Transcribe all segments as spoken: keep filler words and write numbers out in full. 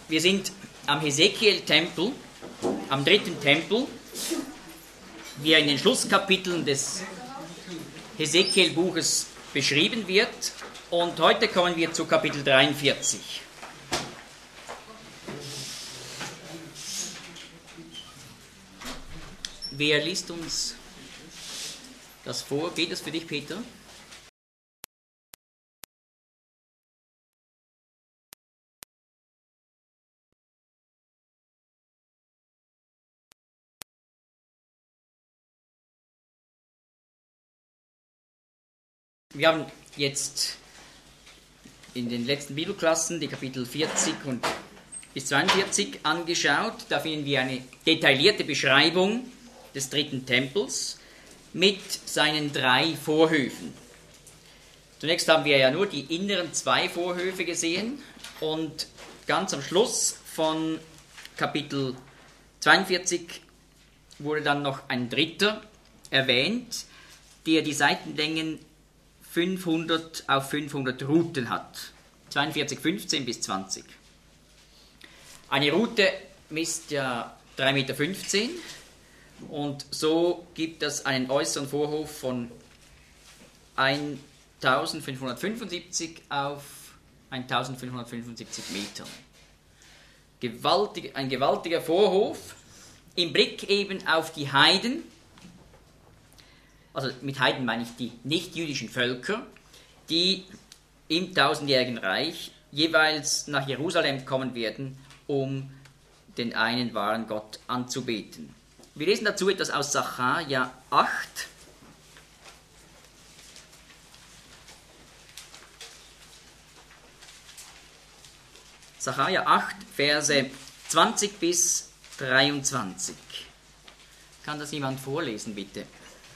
Wir sind am Hesekiel-Tempel, am dritten Tempel, wie er in den Schlusskapiteln des Hesekiel-Buches beschrieben wird. Und heute kommen wir zu Kapitel dreiundvierzig. Wer liest uns das vor? Geht es für dich, Peter? Wir haben jetzt in den letzten Bibelklassen die Kapitel vierzig und bis zweiundvierzig angeschaut. Da finden wir eine detaillierte Beschreibung des dritten Tempels mit seinen drei Vorhöfen. Zunächst haben wir ja nur die inneren zwei Vorhöfe gesehen und ganz am Schluss von Kapitel zweiundvierzig wurde dann noch ein dritter erwähnt, der die Seitenlängen fünfhundert auf fünfhundert Routen hat. zweiundvierzig, fünfzehn bis zwanzig. Eine Route misst ja drei Meter fünfzehn und so gibt es einen äußeren Vorhof von eintausendfünfhundertfünfundsiebzig auf eintausendfünfhundertfünfundsiebzig Metern. Gewaltig, ein gewaltiger Vorhof im Blick eben auf die Heiden. Also mit Heiden meine ich die nichtjüdischen Völker, die im tausendjährigen Reich jeweils nach Jerusalem kommen werden, um den einen wahren Gott anzubeten. Wir lesen dazu etwas aus Sacharja acht. Sacharja acht, Verse zwanzig bis dreiundzwanzig. Kann das jemand vorlesen, bitte?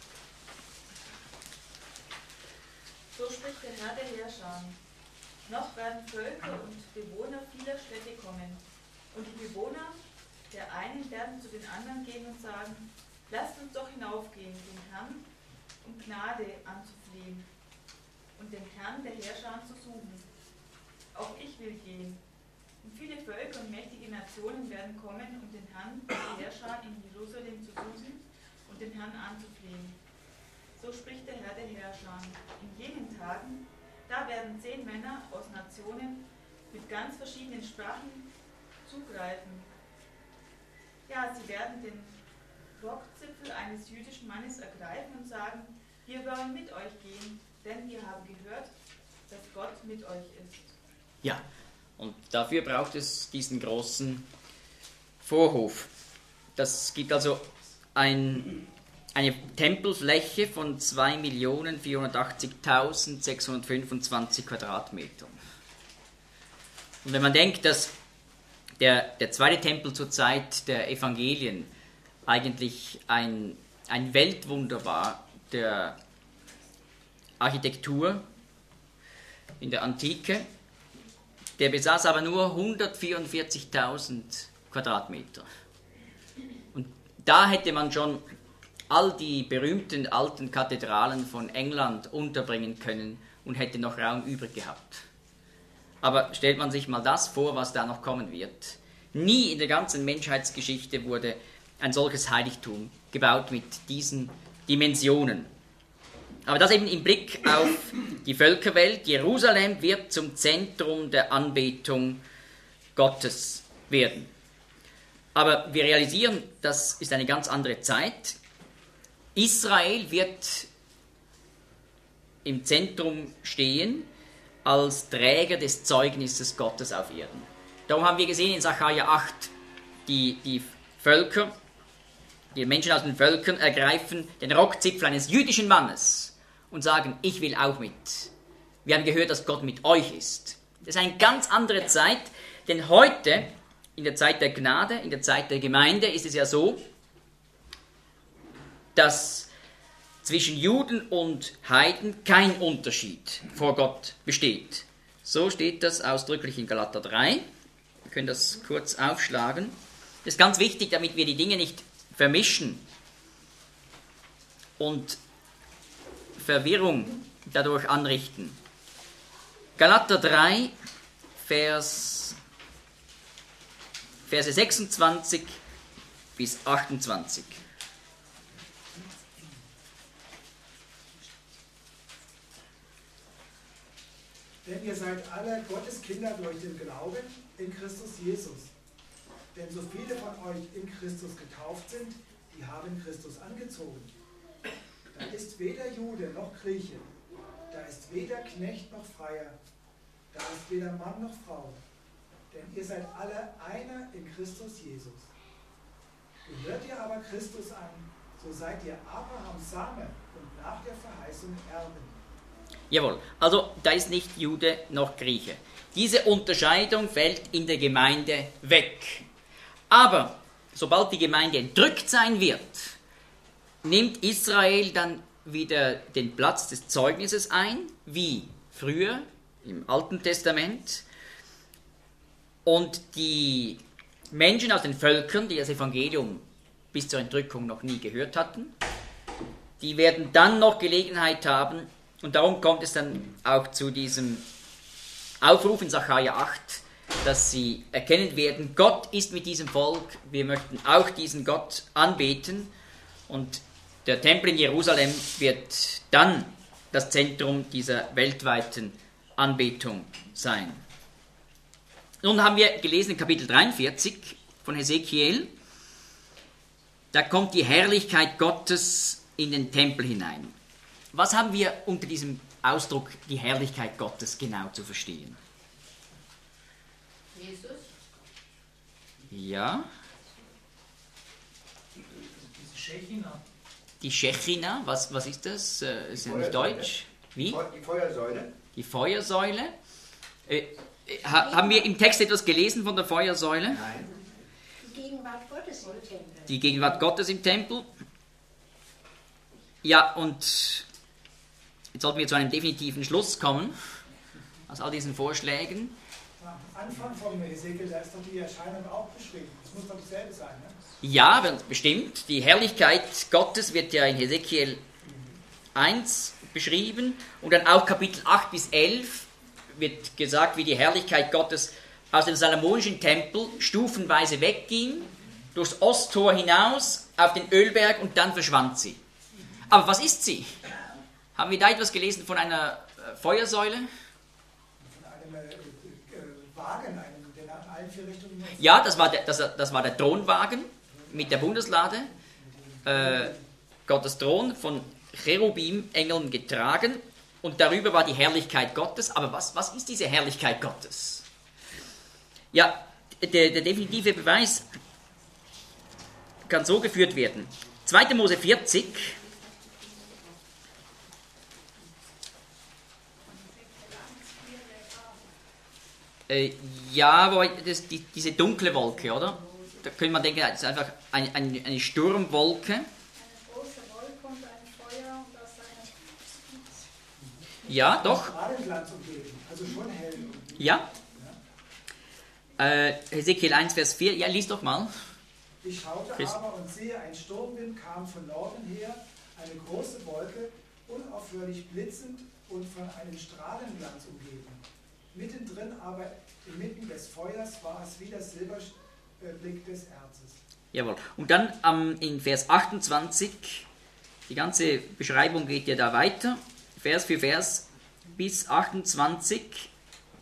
So spricht der Herr der Herrscher. Noch werden Völker und Bewohner vieler Städte kommen. Und die Bewohner der einen werden zu den anderen gehen und sagen, lasst uns doch hinaufgehen, den Herrn um Gnade anzuflehen und den Herrn der Herrscher zu suchen. Auch ich will gehen. Und viele Völker und mächtige Nationen werden kommen, um den Herrn der Herrscher in Jerusalem zu suchen und den Herrn anzuflehen. So spricht der Herr der Herrscher. In jenen Tagen, da werden zehn Männer aus Nationen mit ganz verschiedenen Sprachen zugreifen. Ja, sie werden den Rockzipfel eines jüdischen Mannes ergreifen und sagen, wir wollen mit euch gehen, denn wir haben gehört, dass Gott mit euch ist. Ja, und dafür braucht es diesen großen Vorhof. Das gibt also ein eine Tempelfläche von zwei Millionen vierhundertachtzigtausendsechshundertfünfundzwanzig Quadratmetern. Und wenn man denkt, dass der, der zweite Tempel zur Zeit der Evangelien eigentlich ein, ein Weltwunder war der Architektur in der Antike, der besaß aber nur hundertvierundvierzigtausend Quadratmeter. Und da hätte man schon all die berühmten alten Kathedralen von England unterbringen können und hätte noch Raum übrig gehabt. Aber stellt man sich mal das vor, was da noch kommen wird. Nie in der ganzen Menschheitsgeschichte wurde ein solches Heiligtum gebaut mit diesen Dimensionen. Aber das eben im Blick auf die Völkerwelt. Jerusalem wird zum Zentrum der Anbetung Gottes werden. Aber wir realisieren, das ist eine ganz andere Zeit. Israel wird im Zentrum stehen als Träger des Zeugnisses Gottes auf Erden. Darum haben wir gesehen in Sacharja acht, die, die Völker, die Menschen aus den Völkern ergreifen den Rockzipfel eines jüdischen Mannes und sagen, ich will auch mit. Wir haben gehört, dass Gott mit euch ist. Das ist eine ganz andere Zeit, denn heute, in der Zeit der Gnade, in der Zeit der Gemeinde, ist es ja so, dass zwischen Juden und Heiden kein Unterschied vor Gott besteht. So steht das ausdrücklich in Galater drei. Wir können das kurz aufschlagen. Das ist ganz wichtig, damit wir die Dinge nicht vermischen und Verwirrung dadurch anrichten. Galater drei, Vers Verse sechsundzwanzig bis achtundzwanzig. Denn ihr seid alle Gottes Kinder durch den Glauben in Christus Jesus. Denn so viele von euch in Christus getauft sind, die haben Christus angezogen. Da ist weder Jude noch Grieche, da ist weder Knecht noch Freier, da ist weder Mann noch Frau. Denn ihr seid alle einer in Christus Jesus. Gehört ihr aber Christus an, so seid ihr Abrahams Same und nach der Verheißung Erben. Jawohl, also da ist nicht Jude noch Grieche. Diese Unterscheidung fällt in der Gemeinde weg. Aber sobald die Gemeinde entrückt sein wird, nimmt Israel dann wieder den Platz des Zeugnisses ein, wie früher im Alten Testament. Und die Menschen aus den Völkern, die das Evangelium bis zur Entrückung noch nie gehört hatten, die werden dann noch Gelegenheit haben, und darum kommt es dann auch zu diesem Aufruf in Sacharja acht, dass sie erkennen werden, Gott ist mit diesem Volk, wir möchten auch diesen Gott anbeten, und der Tempel in Jerusalem wird dann das Zentrum dieser weltweiten Anbetung sein. Nun haben wir gelesen in Kapitel dreiundvierzig von Hesekiel, da kommt die Herrlichkeit Gottes in den Tempel hinein. Was haben wir unter diesem Ausdruck, die Herrlichkeit Gottes, genau zu verstehen? Jesus? Ja. Diese Schechina. Die Schechina, was, was ist das? Äh, ist ja nicht Deutsch. Wie? Die Feuersäule. Die Feuersäule. Äh, ha, haben wir im Text etwas gelesen von der Feuersäule? Nein. Die Gegenwart Gottes im Tempel. Die Gegenwart Gottes im Tempel. Ja, und jetzt sollten wir zu einem definitiven Schluss kommen, aus all diesen Vorschlägen. Am Anfang vom Hesekiel, da ist doch die Erscheinung auch beschrieben. Das muss doch dasselbe sein, ne? Ja, bestimmt. Die Herrlichkeit Gottes wird ja in Hesekiel eins beschrieben, und dann auch Kapitel acht bis elf wird gesagt, wie die Herrlichkeit Gottes aus dem Salomonischen Tempel stufenweise wegging, durchs Osttor hinaus auf den Ölberg, und dann verschwand sie. Aber was ist sie? Haben wir da etwas gelesen von einer äh, Feuersäule? Von einem äh, äh, Wagen, einem, der nach allen vier Richtungen... Ja, das war der, das, das war der Thronwagen mit der Bundeslade. Äh, Gottes Thron von Cherubim-Engeln getragen, und darüber war die Herrlichkeit Gottes. Aber was, was ist diese Herrlichkeit Gottes? Ja, der, der definitive Beweis kann so geführt werden. zweiter Mose vierzig... Äh, ja, wobei das, die, diese dunkle Wolke, oder? Da könnte man denken, es ist einfach eine, eine, eine Sturmwolke. Eine große Wolke und ein Feuer und aus einer... Ja, doch. Strahlenglanz umgeben, also schon hell. Ja. Äh, Hesekiel eins, Vers vier. Ja, lies doch mal. Ich schaute Christ. aber und siehe, ein Sturmwind kam von Norden her, eine große Wolke, unaufhörlich blitzend und von einem Strahlenglanz umgeben. Mittendrin aber, inmitten des Feuers, war es wie der Silberblick des Erzes. Jawohl. Und dann ähm, in Vers achtundzwanzig, die ganze Beschreibung geht ja da weiter, Vers für Vers bis achtundzwanzig.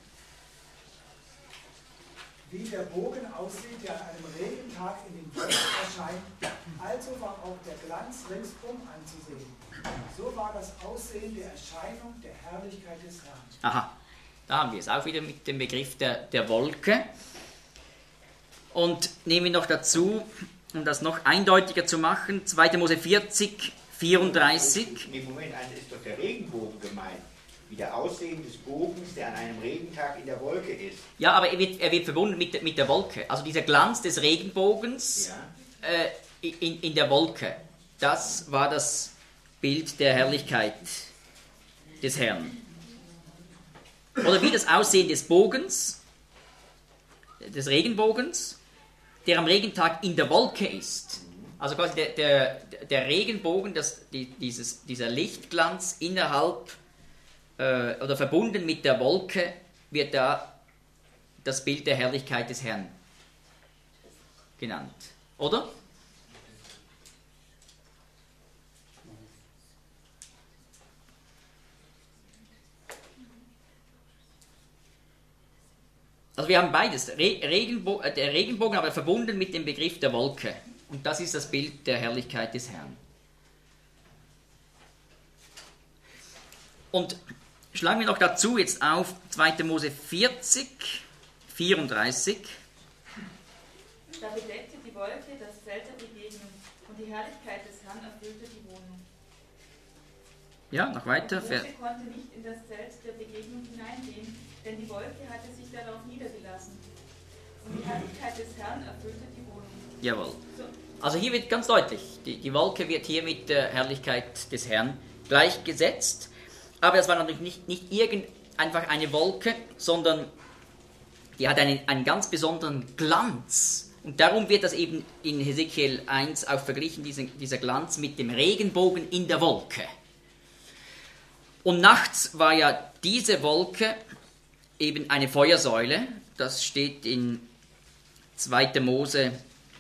Wie der Bogen aussieht, der an einem Regentag in den Wolken erscheint, also war auch der Glanz ringsum anzusehen. So war das Aussehen der Erscheinung der Herrlichkeit des Herrn. Aha, da haben wir es auch wieder mit dem Begriff der, der Wolke. Und nehmen wir noch dazu, um das noch eindeutiger zu machen, zweiter Mose vierzig, vierunddreißig. Im Moment ist doch der Regenbogen gemeint. Wie der Aussehen des Bogens, der an einem Regentag in der Wolke ist. Ja, aber er wird, er wird verbunden mit, mit der Wolke. Also dieser Glanz des Regenbogens Ja. äh, in, in der Wolke, das war das Bild der Herrlichkeit des Herrn. Oder wie das Aussehen des Bogens, des Regenbogens, der am Regentag in der Wolke ist. Also quasi der, der, der Regenbogen, das, die, dieses, dieser Lichtglanz innerhalb äh, oder verbunden mit der Wolke, wird da das Bild der Herrlichkeit des Herrn genannt. Oder? Also wir haben beides. Re Regenbo äh, der Regenbogen aber verbunden mit dem Begriff der Wolke. Und das ist das Bild der Herrlichkeit des Herrn. Und schlagen wir noch dazu jetzt auf zweiter Mose vierzig, vierunddreißig. Da bedeckte die Wolke das Zelt der Begegnung und die Herrlichkeit des Herrn erfüllte die Wohnung. Ja, noch weiter. Und Mose konnte nicht in das Zelt der Begegnung hineingehen, denn die Wolke hatte sich darauf niedergelassen. Und die Herrlichkeit des Herrn erfüllte die Wohnung. Jawohl. So. Also hier wird ganz deutlich, die, die Wolke wird hier mit der Herrlichkeit des Herrn gleichgesetzt. Aber das war natürlich nicht, nicht irgend einfach eine Wolke, sondern die hat einen, einen ganz besonderen Glanz. Und darum wird das eben in Hesekiel eins auch verglichen, dieser, dieser Glanz mit dem Regenbogen in der Wolke. Und nachts war ja diese Wolke eben eine Feuersäule. Das steht in zweiter Mose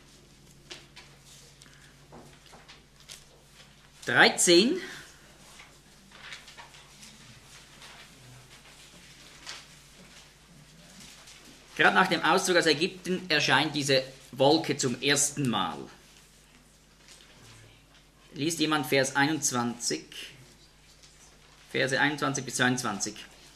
dreizehn. Gerade nach dem Auszug aus Ägypten erscheint diese Wolke zum ersten Mal. Liest jemand Vers einundzwanzig, Verse einundzwanzig bis zweiundzwanzig.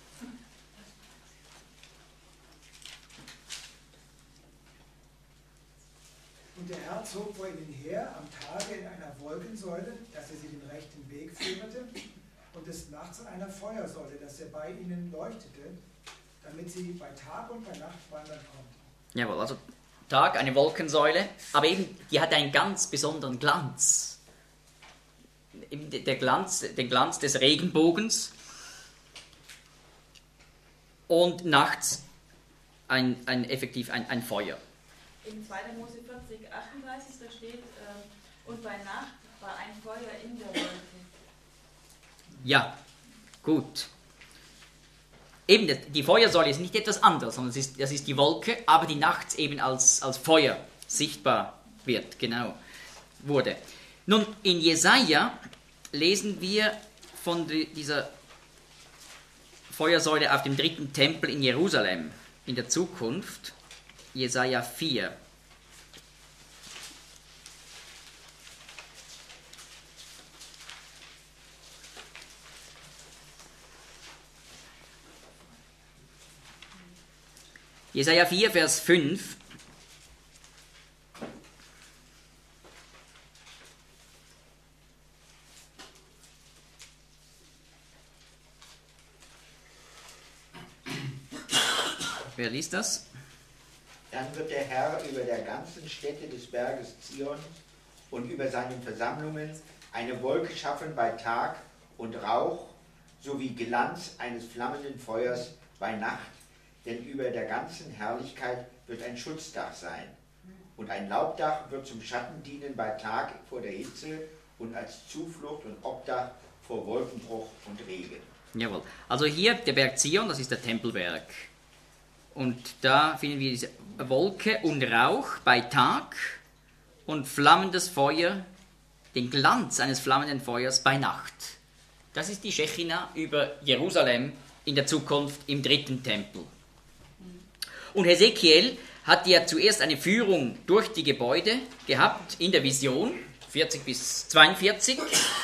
Und der Herr zog vor ihnen her am Tage in einer Wolkensäule, dass er sie den rechten Weg führte, und des Nachts in einer Feuersäule, dass er bei ihnen leuchtete, damit sie bei Tag und bei Nacht wandern konnten. Jawohl, also Tag, eine Wolkensäule, aber eben, die hat einen ganz besonderen Glanz. Eben der Glanz, den Glanz des Regenbogens. Und nachts ein, ein effektiv ein, ein Feuer. In zweiter Mose vierzig, achtunddreißig, da steht, äh, und bei Nacht war ein Feuer in der Wolke. Ja, gut. Eben, die Feuersäule ist nicht etwas anderes, sondern das ist, das ist die Wolke, aber die nachts eben als, als Feuer sichtbar wird, genau, wurde. Nun, in Jesaja lesen wir von dieser Feuersäule auf dem dritten Tempel in Jerusalem in der Zukunft, Jesaja vier. Jesaja vier, Vers fünf. Wer liest das? Dann wird der Herr über der ganzen Stätte des Berges Zion und über seinen Versammlungen eine Wolke schaffen bei Tag und Rauch sowie Glanz eines flammenden Feuers bei Nacht, denn über der ganzen Herrlichkeit wird ein Schutzdach sein. Und ein Laubdach wird zum Schatten dienen bei Tag vor der Hitze und als Zuflucht und Obdach vor Wolkenbruch und Regen. Jawohl. Also hier der Berg Zion, das ist der Tempelberg. Und da finden wir diese Wolke und Rauch bei Tag und flammendes Feuer, den Glanz eines flammenden Feuers bei Nacht. Das ist die Schechina über Jerusalem in der Zukunft im dritten Tempel. Und Hesekiel hat ja zuerst eine Führung durch die Gebäude gehabt in der Vision, vierzig bis zweiundvierzig.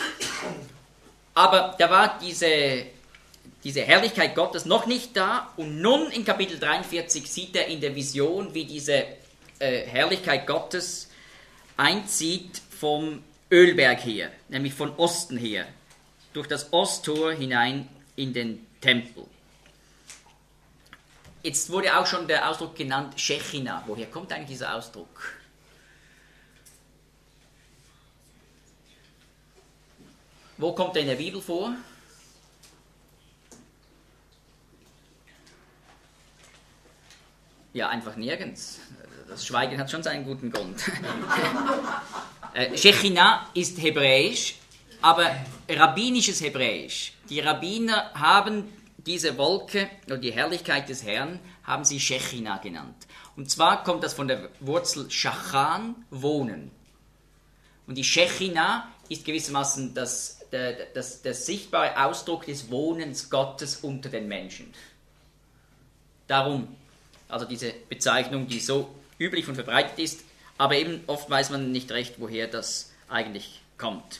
Aber da war diese, diese Herrlichkeit Gottes noch nicht da. Und nun in Kapitel dreiundvierzig sieht er in der Vision, wie diese äh, Herrlichkeit Gottes einzieht vom Ölberg her, nämlich von Osten her, durch das Osttor hinein in den Tempel. Jetzt wurde auch schon der Ausdruck genannt, Schechina. Woher kommt eigentlich dieser Ausdruck? Wo kommt er in der Bibel vor? Ja, einfach nirgends. Das Schweigen hat schon seinen guten Grund. Schechina ist hebräisch, aber rabbinisches Hebräisch. Die Rabbiner haben diese Wolke oder die Herrlichkeit des Herrn haben sie Shechina genannt. Und zwar kommt das von der Wurzel Shachan, wohnen. Und die Shechina ist gewissermaßen das, der, das, der sichtbare Ausdruck des Wohnens Gottes unter den Menschen. Darum, also diese Bezeichnung, die so üblich und verbreitet ist, aber eben oft weiß man nicht recht, woher das eigentlich kommt.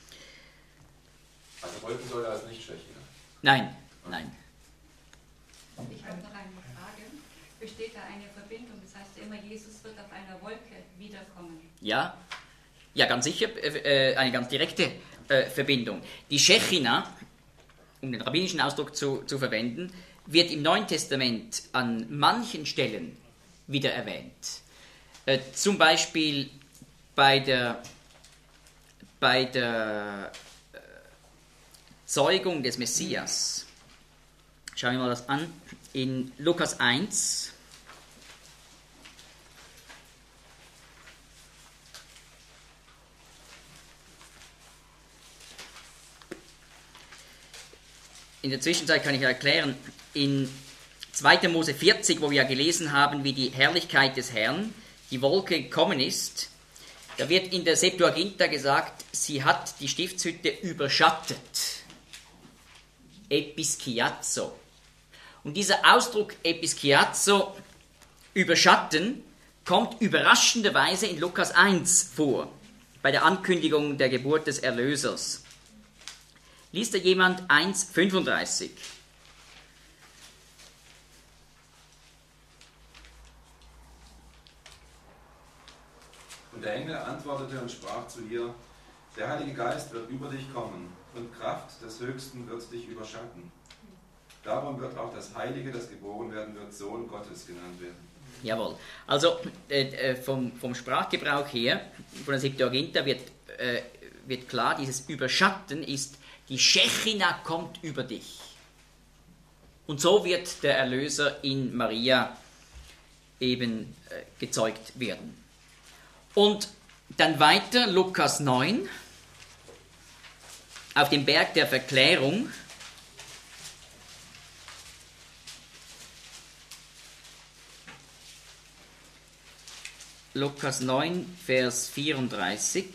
Also Wolkensäule als nicht Shechina? Nein, nein. Ich habe noch eine Frage. Besteht da eine Verbindung? Das heißt ja immer, Jesus wird auf einer Wolke wiederkommen. Ja, ja, ganz sicher, äh, eine ganz direkte äh, Verbindung. Die Shechina, um den rabbinischen Ausdruck zu, zu verwenden, wird im Neuen Testament an manchen Stellen wieder erwähnt. Äh, zum Beispiel bei der, bei der äh, Zeugung des Messias. Schauen wir mal das an. In Lukas eins. In der Zwischenzeit kann ich erklären, in zweiter Mose vierzig, wo wir ja gelesen haben, wie die Herrlichkeit des Herrn, die Wolke gekommen ist, da wird in der Septuaginta gesagt, sie hat die Stiftshütte überschattet. Episkiazo. Und dieser Ausdruck Episkiazo, überschatten, kommt überraschenderweise in Lukas eins vor, bei der Ankündigung der Geburt des Erlösers. Liest da jemand eins fünfunddreißig? Und der Engel antwortete und sprach zu ihr: Der Heilige Geist wird über dich kommen, und Kraft des Höchsten wird dich überschatten. Darum wird auch das Heilige, das geboren werden wird, Sohn Gottes genannt werden. Jawohl. Also äh, vom, vom Sprachgebrauch her, von der Septuaginta wird, äh, wird klar, dieses Überschatten ist, die Shechina kommt über dich. Und so wird der Erlöser in Maria eben äh, gezeugt werden. Und dann weiter, Lukas neun, auf dem Berg der Verklärung. Lukas neun, Vers vierunddreißig.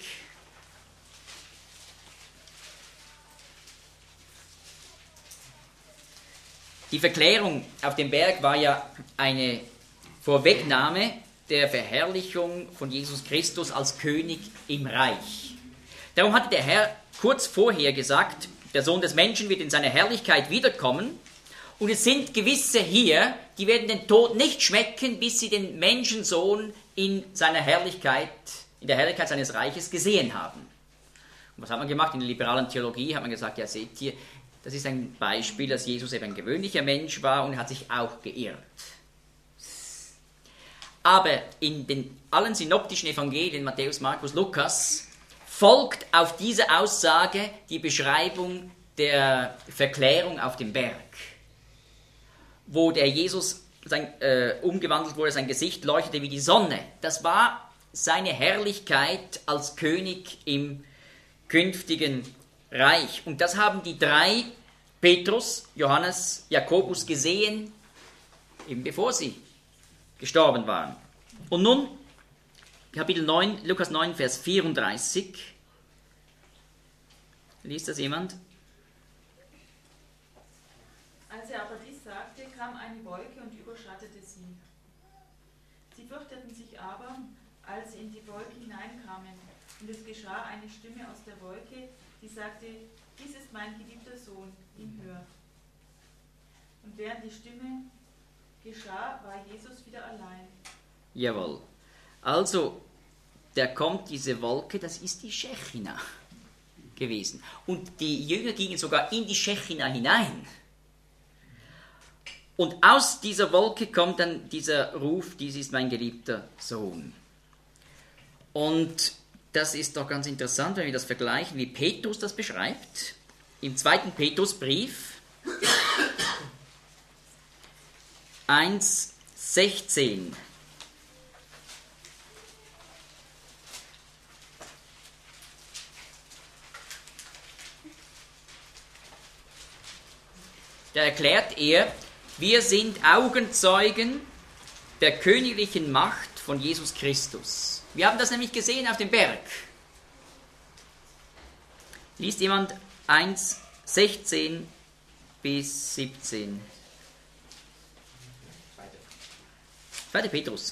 Die Verklärung auf dem Berg war ja eine Vorwegnahme der Verherrlichung von Jesus Christus als König im Reich. Darum hatte der Herr kurz vorher gesagt, der Sohn des Menschen wird in seiner Herrlichkeit wiederkommen, und es sind gewisse hier, die werden den Tod nicht schmecken, bis sie den Menschensohn in seiner Herrlichkeit, in der Herrlichkeit seines Reiches gesehen haben. Und was hat man gemacht? In der liberalen Theologie hat man gesagt, ja, seht ihr, das ist ein Beispiel, dass Jesus eben ein gewöhnlicher Mensch war und hat sich auch geirrt. Aber in den allen synoptischen Evangelien, Matthäus, Markus, Lukas, folgt auf diese Aussage die Beschreibung der Verklärung auf dem Berg, wo der Jesus sein, äh, umgewandelt wurde, sein Gesicht leuchtete wie die Sonne. Das war seine Herrlichkeit als König im künftigen Reich. Und das haben die drei, Petrus, Johannes, Jakobus, gesehen, eben bevor sie gestorben waren. Und nun, Kapitel neun, Lukas neun, Vers vierunddreißig. Liest das jemand? Als er aber dies sagte, kam eine Wolke und überschattete sie. Sie fürchteten sich aber, als sie in die Wolke hineinkamen. Und es geschah eine Stimme aus der Wolke, die sagte: Dies ist mein geliebter Sohn, ihn hört. Und während die Stimme geschah, war Jesus wieder allein. Jawohl. Also, da kommt diese Wolke, das ist die Shechina gewesen. Und die Jünger gingen sogar in die Shechina hinein. Und aus dieser Wolke kommt dann dieser Ruf: Dies ist mein geliebter Sohn. Und das ist doch ganz interessant, wenn wir das vergleichen, wie Petrus das beschreibt. Im zweiten Petrusbrief eins sechzehn. da erklärt er, wir sind Augenzeugen der königlichen Macht von Jesus Christus. Wir haben das nämlich gesehen auf dem Berg. Liest jemand eins, sechzehn bis siebzehn? zweiter Petrus.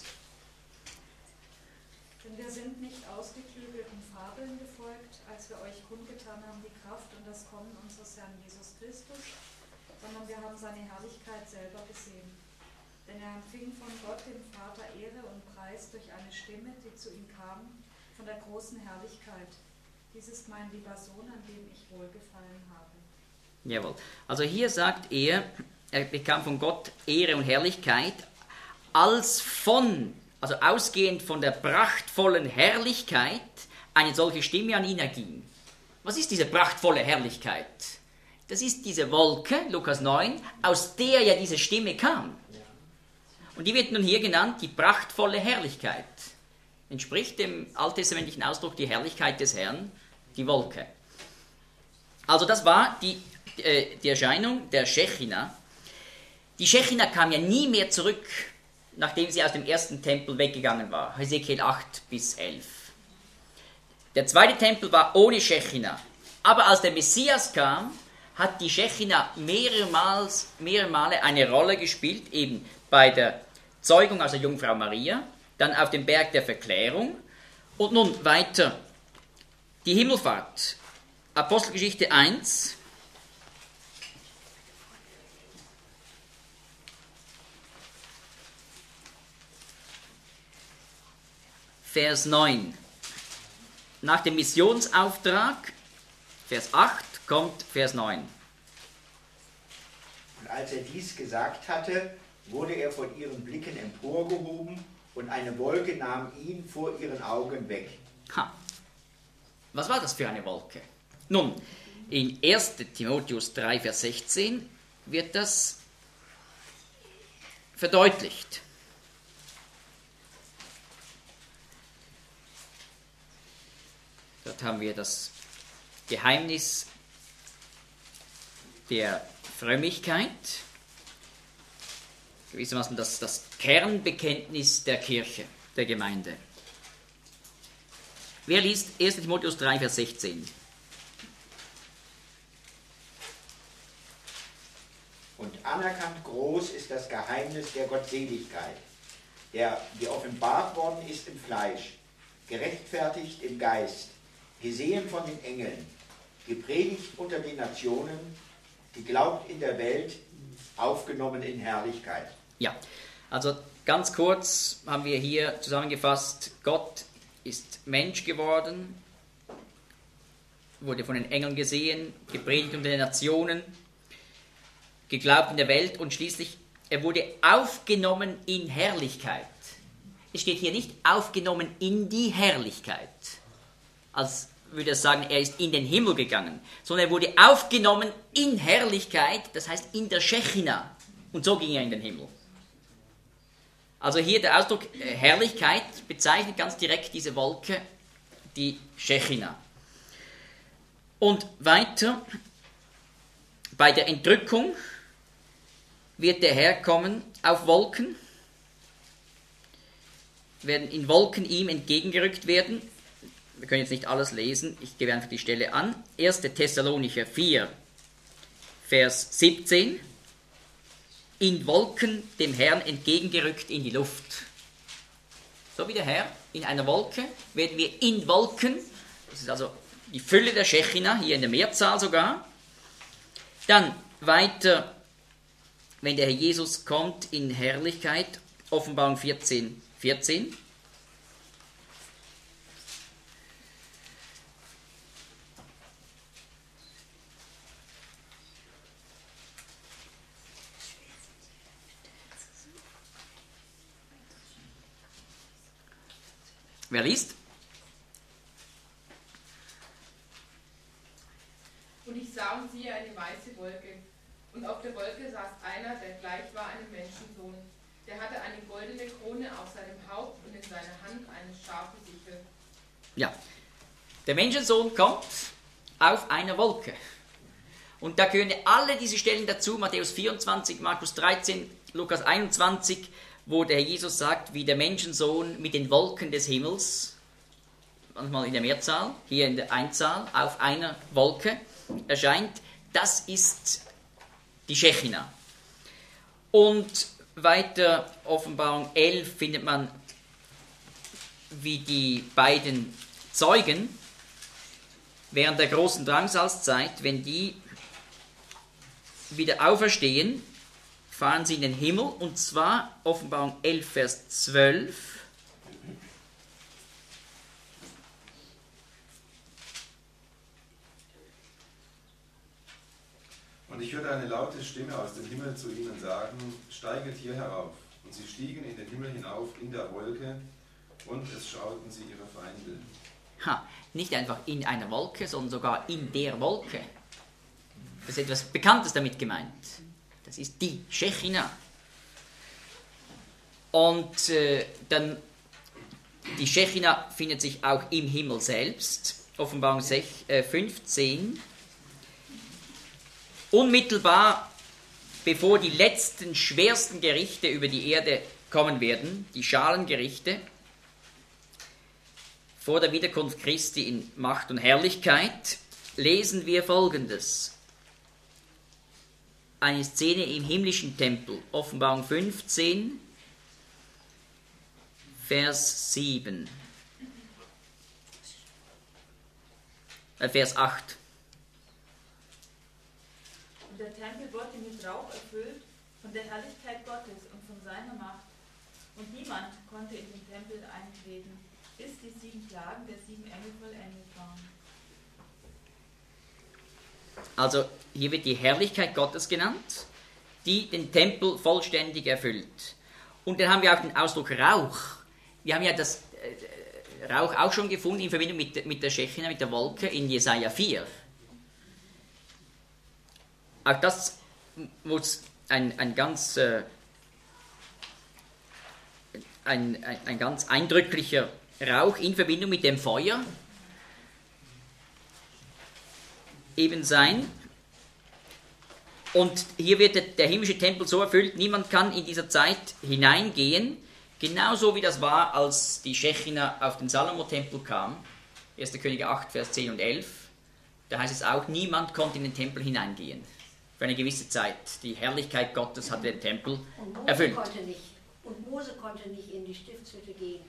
Denn wir sind nicht ausgeklügelten Fabeln gefolgt, als wir euch kundgetan haben die Kraft und das Kommen unseres Herrn Jesus Christus, sondern wir haben seine Herrlichkeit selber gesehen. Denn er empfing von Gott, dem Vater, Ehre und Preis durch eine Stimme, die zu ihm kam, von der großen Herrlichkeit. Dies ist mein lieber Sohn, an dem ich wohlgefallen habe. Jawohl. Also hier sagt er, er bekam von Gott Ehre und Herrlichkeit, als von, also ausgehend von der prachtvollen Herrlichkeit, eine solche Stimme an ihn erging. Was ist diese prachtvolle Herrlichkeit? Das ist diese Wolke, Lukas neun, aus der ja diese Stimme kam. Und die wird nun hier genannt, die prachtvolle Herrlichkeit. Entspricht dem alttestamentlichen Ausdruck die Herrlichkeit des Herrn, die Wolke. Also das war die, äh, die Erscheinung der Schechina. Die Schechina kam ja nie mehr zurück, nachdem sie aus dem ersten Tempel weggegangen war. Hesekiel acht bis elf. Der zweite Tempel war ohne Schechina. Aber als der Messias kam, hat die Schechina mehrere, Mal, mehrere Male eine Rolle gespielt, eben bei der Zeugung aus der Jungfrau Maria, dann auf dem Berg der Verklärung und nun weiter die Himmelfahrt. Apostelgeschichte eins. Vers neun. Nach dem Missionsauftrag, Vers acht, kommt Vers neun. Und als er dies gesagt hatte, wurde er von ihren Blicken emporgehoben und eine Wolke nahm ihn vor ihren Augen weg. Ha. Was war das für eine Wolke? Nun, in erster Timotheus drei, Vers sechzehn wird das verdeutlicht. Dort haben wir das Geheimnis der Frömmigkeit, gewissermaßen das, das Kernbekenntnis der Kirche, der Gemeinde. Wer liest erster Timotheus drei, Vers sechzehn? Und anerkannt groß ist das Geheimnis der Gottseligkeit, der geoffenbart worden ist im Fleisch, gerechtfertigt im Geist, gesehen von den Engeln, gepredigt unter den Nationen, geglaubt in der Welt, aufgenommen in Herrlichkeit. Ja, also ganz kurz haben wir hier zusammengefasst, Gott ist Mensch geworden, wurde von den Engeln gesehen, gepredigt unter den Nationen, geglaubt in der Welt und schließlich, er wurde aufgenommen in Herrlichkeit. Es steht hier nicht aufgenommen in die Herrlichkeit, als würde er sagen, er ist in den Himmel gegangen, sondern er wurde aufgenommen in Herrlichkeit, das heißt in der Schechina. Und so ging er in den Himmel. Also hier der Ausdruck äh, Herrlichkeit bezeichnet ganz direkt diese Wolke, die Schechina. Und weiter, bei der Entrückung wird der Herr kommen auf Wolken, werden in Wolken ihm entgegengerückt werden. Wir können jetzt nicht alles lesen, ich gebe einfach die Stelle an. erster Thessalonicher vier, Vers siebzehn. In Wolken dem Herrn entgegengerückt in die Luft. So wie der Herr in einer Wolke, werden wir in Wolken, das ist also die Fülle der Schechina, hier in der Mehrzahl sogar. Dann weiter, wenn der Herr Jesus kommt in Herrlichkeit, Offenbarung vierzehn, vierzehn. Wer liest? Und ich sah und siehe eine weiße Wolke. Und auf der Wolke saß einer, der gleich war einem Menschensohn. Der hatte eine goldene Krone auf seinem Haupt und in seiner Hand eine scharfe Sichel. Ja, der Menschensohn kommt auf einer Wolke. Und da gehören alle diese Stellen dazu, Matthäus vierundzwanzig, Markus dreizehn, Lukas einundzwanzig, wo der Herr Jesus sagt, wie der Menschensohn mit den Wolken des Himmels, manchmal in der Mehrzahl, hier in der Einzahl, auf einer Wolke erscheint. Das ist die Schechina. Und weiter, Offenbarung elf, findet man, wie die beiden Zeugen während der großen Drangsalzzeit, wenn die wieder auferstehen, fahren sie in den Himmel, und zwar Offenbarung elf, Vers zwölf. Und ich hörte eine laute Stimme aus dem Himmel zu ihnen sagen, steiget hier herauf. Und sie stiegen in den Himmel hinauf in der Wolke, und es schauten sie ihre Feinde. Ha, nicht einfach in einer Wolke, sondern sogar in der Wolke. Das ist etwas Bekanntes damit gemeint. Das ist die Schechina. Und äh, dann, die Schechina findet sich auch im Himmel selbst. Offenbarung fünfzehn. Unmittelbar bevor die letzten schwersten Gerichte über die Erde kommen werden, die Schalengerichte, vor der Wiederkunft Christi in Macht und Herrlichkeit, lesen wir Folgendes. Eine Szene im himmlischen Tempel, Offenbarung fünfzehn, Vers sieben, äh, Vers acht. Und der Tempel wurde mit Rauch erfüllt von der Herrlichkeit Gottes und von seiner Macht. Und niemand konnte in den Tempel eintreten, bis die sieben Plagen der sieben Engel vollendet waren. Also hier wird die Herrlichkeit Gottes genannt, die den Tempel vollständig erfüllt. Und dann haben wir auch den Ausdruck Rauch. Wir haben ja das äh, Rauch auch schon gefunden in Verbindung mit, mit der Schechina, mit der Wolke in Jesaja vier. Auch das muss ein, ein, ganz, äh, ein, ein, ein ganz eindrücklicher Rauch in Verbindung mit dem Feuer eben sein. Und hier wird der, der himmlische Tempel so erfüllt, niemand kann in dieser Zeit hineingehen, genauso wie das war, als die Schechina auf den Salomo-Tempel kam, erster Könige acht, Vers zehn und elf. Da heißt es auch, niemand konnte in den Tempel hineingehen. Für eine gewisse Zeit. Die Herrlichkeit Gottes hat den Tempel und Mose erfüllt. Konnte nicht, und Mose konnte nicht in die Stiftshütte gehen.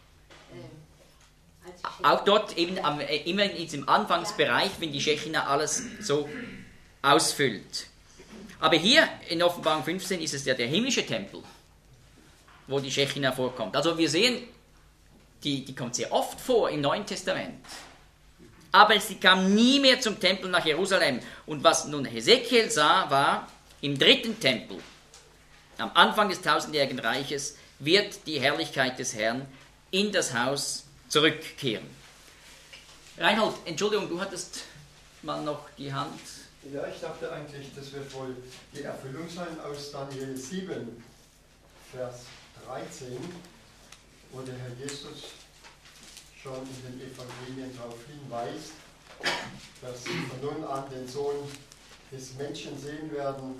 Äh, als Auch dort eben am, äh, immer in diesem Anfangsbereich, wenn die Schechina alles so ausfüllt. Aber hier in Offenbarung fünfzehn ist es ja der himmlische Tempel, wo die Schechina vorkommt. Also wir sehen, die, die kommt sehr oft vor im Neuen Testament. Aber sie kam nie mehr zum Tempel nach Jerusalem. Und was nun Hesekiel sah, war, im dritten Tempel, am Anfang des tausendjährigen Reiches, wird die Herrlichkeit des Herrn in das Haus zurückkehren. Reinhold, Entschuldigung, du hattest mal noch die Hand. Ja, ich dachte eigentlich, das wird wohl die Erfüllung sein aus Daniel sieben, Vers dreizehn, wo der Herr Jesus schon in den Evangelien darauf hinweist, dass sie von nun an den Sohn des Menschen sehen werden.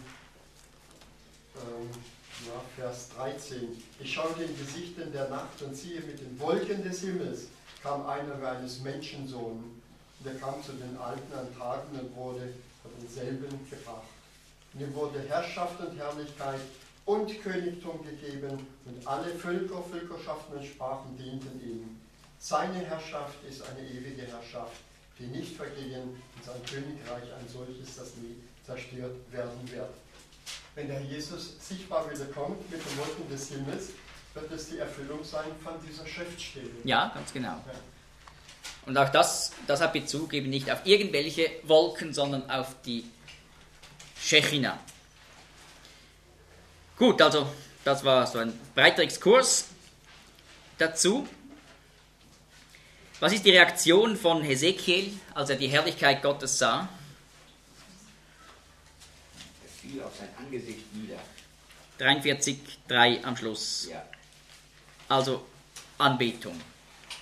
Ähm, ja, Vers dreizehn. Ich schaute in Gesichtern der Nacht und siehe, mit den Wolken des Himmels kam einer wie eines Menschensohn. Und er kam zu den Alten an Tagen und wurde von denselben gebracht. Und ihm wurde Herrschaft und Herrlichkeit und Königtum gegeben, und alle Völker, Völkerschaften und Sprachen dienten ihm. Seine Herrschaft ist eine ewige Herrschaft, die nicht vergehen, und sein Königreich ein solches, das nie zerstört werden wird. Wenn der Jesus sichtbar wieder kommt mit den Wolken des Himmels, wird es die Erfüllung sein von dieser Schriftstelle. Ja, ganz genau. Ja. Und auch das, das hat Bezug eben nicht auf irgendwelche Wolken, sondern auf die Schechina. Gut, also das war so ein breiter Exkurs dazu. Was ist die Reaktion von Hesekiel, als er die Herrlichkeit Gottes sah? Er fiel auf sein Angesicht nieder. dreiundvierzig, drei am Schluss. Ja. Also Anbetung.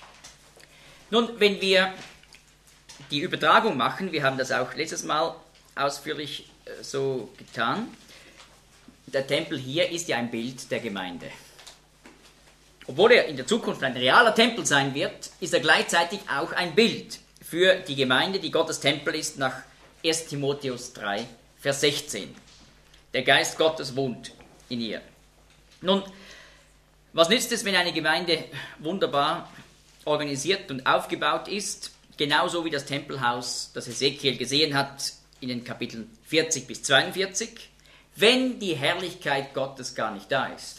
Nun, wenn wir die Übertragung machen, wir haben das auch letztes Mal ausführlich äh, so getan. Der Tempel hier ist ja ein Bild der Gemeinde. Obwohl er in der Zukunft ein realer Tempel sein wird, ist er gleichzeitig auch ein Bild für die Gemeinde, die Gottes Tempel ist, nach erster Timotheus drei, Vers sechzehn. Der Geist Gottes wohnt in ihr. Nun, was nützt es, wenn eine Gemeinde wunderbar organisiert und aufgebaut ist, genauso wie das Tempelhaus, das Ezekiel gesehen hat in den Kapiteln vierzig bis zweiundvierzig, wenn die Herrlichkeit Gottes gar nicht da ist?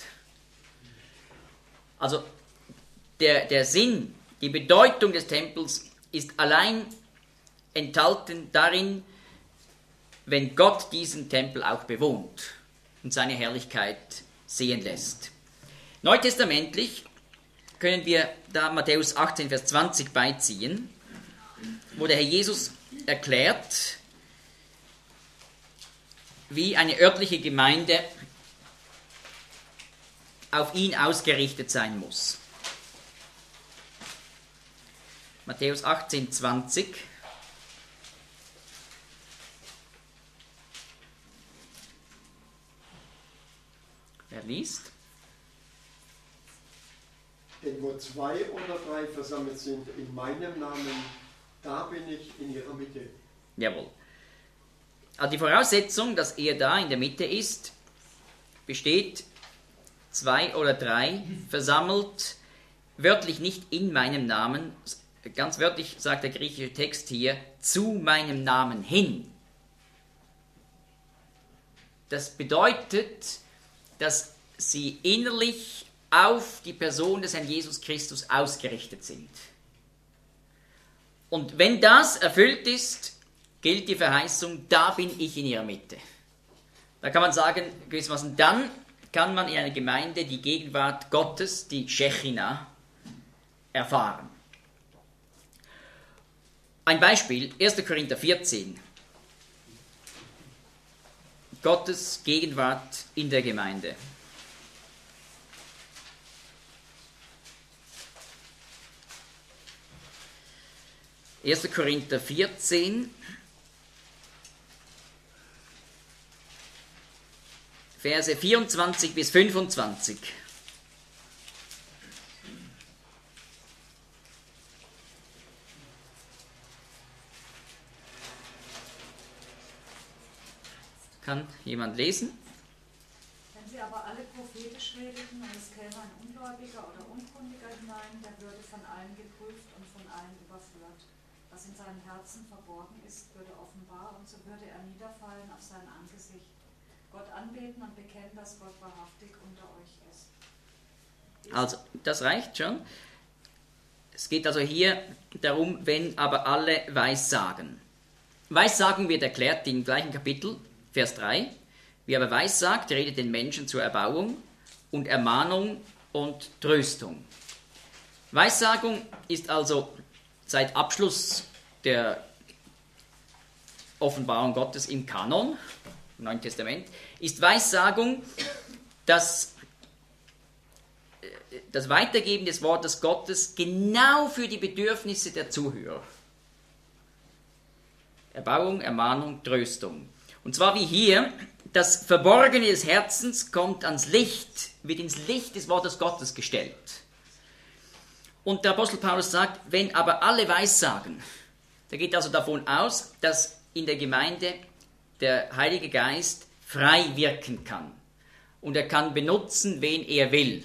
Also der, der Sinn, die Bedeutung des Tempels ist allein enthalten darin, wenn Gott diesen Tempel auch bewohnt und seine Herrlichkeit sehen lässt. Neutestamentlich können wir da Matthäus achtzehn, Vers zwanzig beiziehen, wo der Herr Jesus erklärt, wie eine örtliche Gemeinde auf ihn ausgerichtet sein muss. Matthäus achtzehn, zwanzig. Wer liest? Denn wo zwei oder drei versammelt sind in meinem Namen, da bin ich in ihrer Mitte. Jawohl. Also die Voraussetzung, dass er da in der Mitte ist, besteht zwei oder drei versammelt, wörtlich nicht in meinem Namen, ganz wörtlich sagt der griechische Text hier, zu meinem Namen hin. Das bedeutet, dass sie innerlich auf die Person des Herrn Jesus Christus ausgerichtet sind. Und wenn das erfüllt ist, gilt die Verheißung, da bin ich in ihrer Mitte. Da kann man sagen, gewissermaßen, dann kann man in einer Gemeinde die Gegenwart Gottes, die Shechina, erfahren. Ein Beispiel, erster Korinther vierzehn. Gottes Gegenwart in der Gemeinde. erster Korinther vierzehn, Verse vierundzwanzig bis fünfundzwanzig. Kann jemand lesen? Wenn sie aber alle prophetisch redeten und es käme ein Ungläubiger oder Unkundiger hinein, der würde von allen geprüft und von allen überführt. Was in seinem Herzen verborgen ist, würde offenbar, und so würde er niederfallen auf sein Angesicht, Gott anbeten und bekennen, dass Gott wahrhaftig unter euch ist. Also, das reicht schon. Es geht also hier darum, wenn aber alle Weissagen. Weissagen wird erklärt im gleichen Kapitel, Vers drei. Wer aber weissagt, redet den Menschen zur Erbauung und Ermahnung und Tröstung. Weissagung ist also seit Abschluss der Offenbarung Gottes im Kanon, im Neuen Testament, ist Weissagung das, das Weitergeben des Wortes Gottes genau für die Bedürfnisse der Zuhörer. Erbauung, Ermahnung, Tröstung. Und zwar wie hier, das Verborgene des Herzens kommt ans Licht, wird ins Licht des Wortes Gottes gestellt. Und der Apostel Paulus sagt, wenn aber alle Weissagen, der geht also davon aus, dass in der Gemeinde der Heilige Geist frei wirken kann. Und er kann benutzen, wen er will.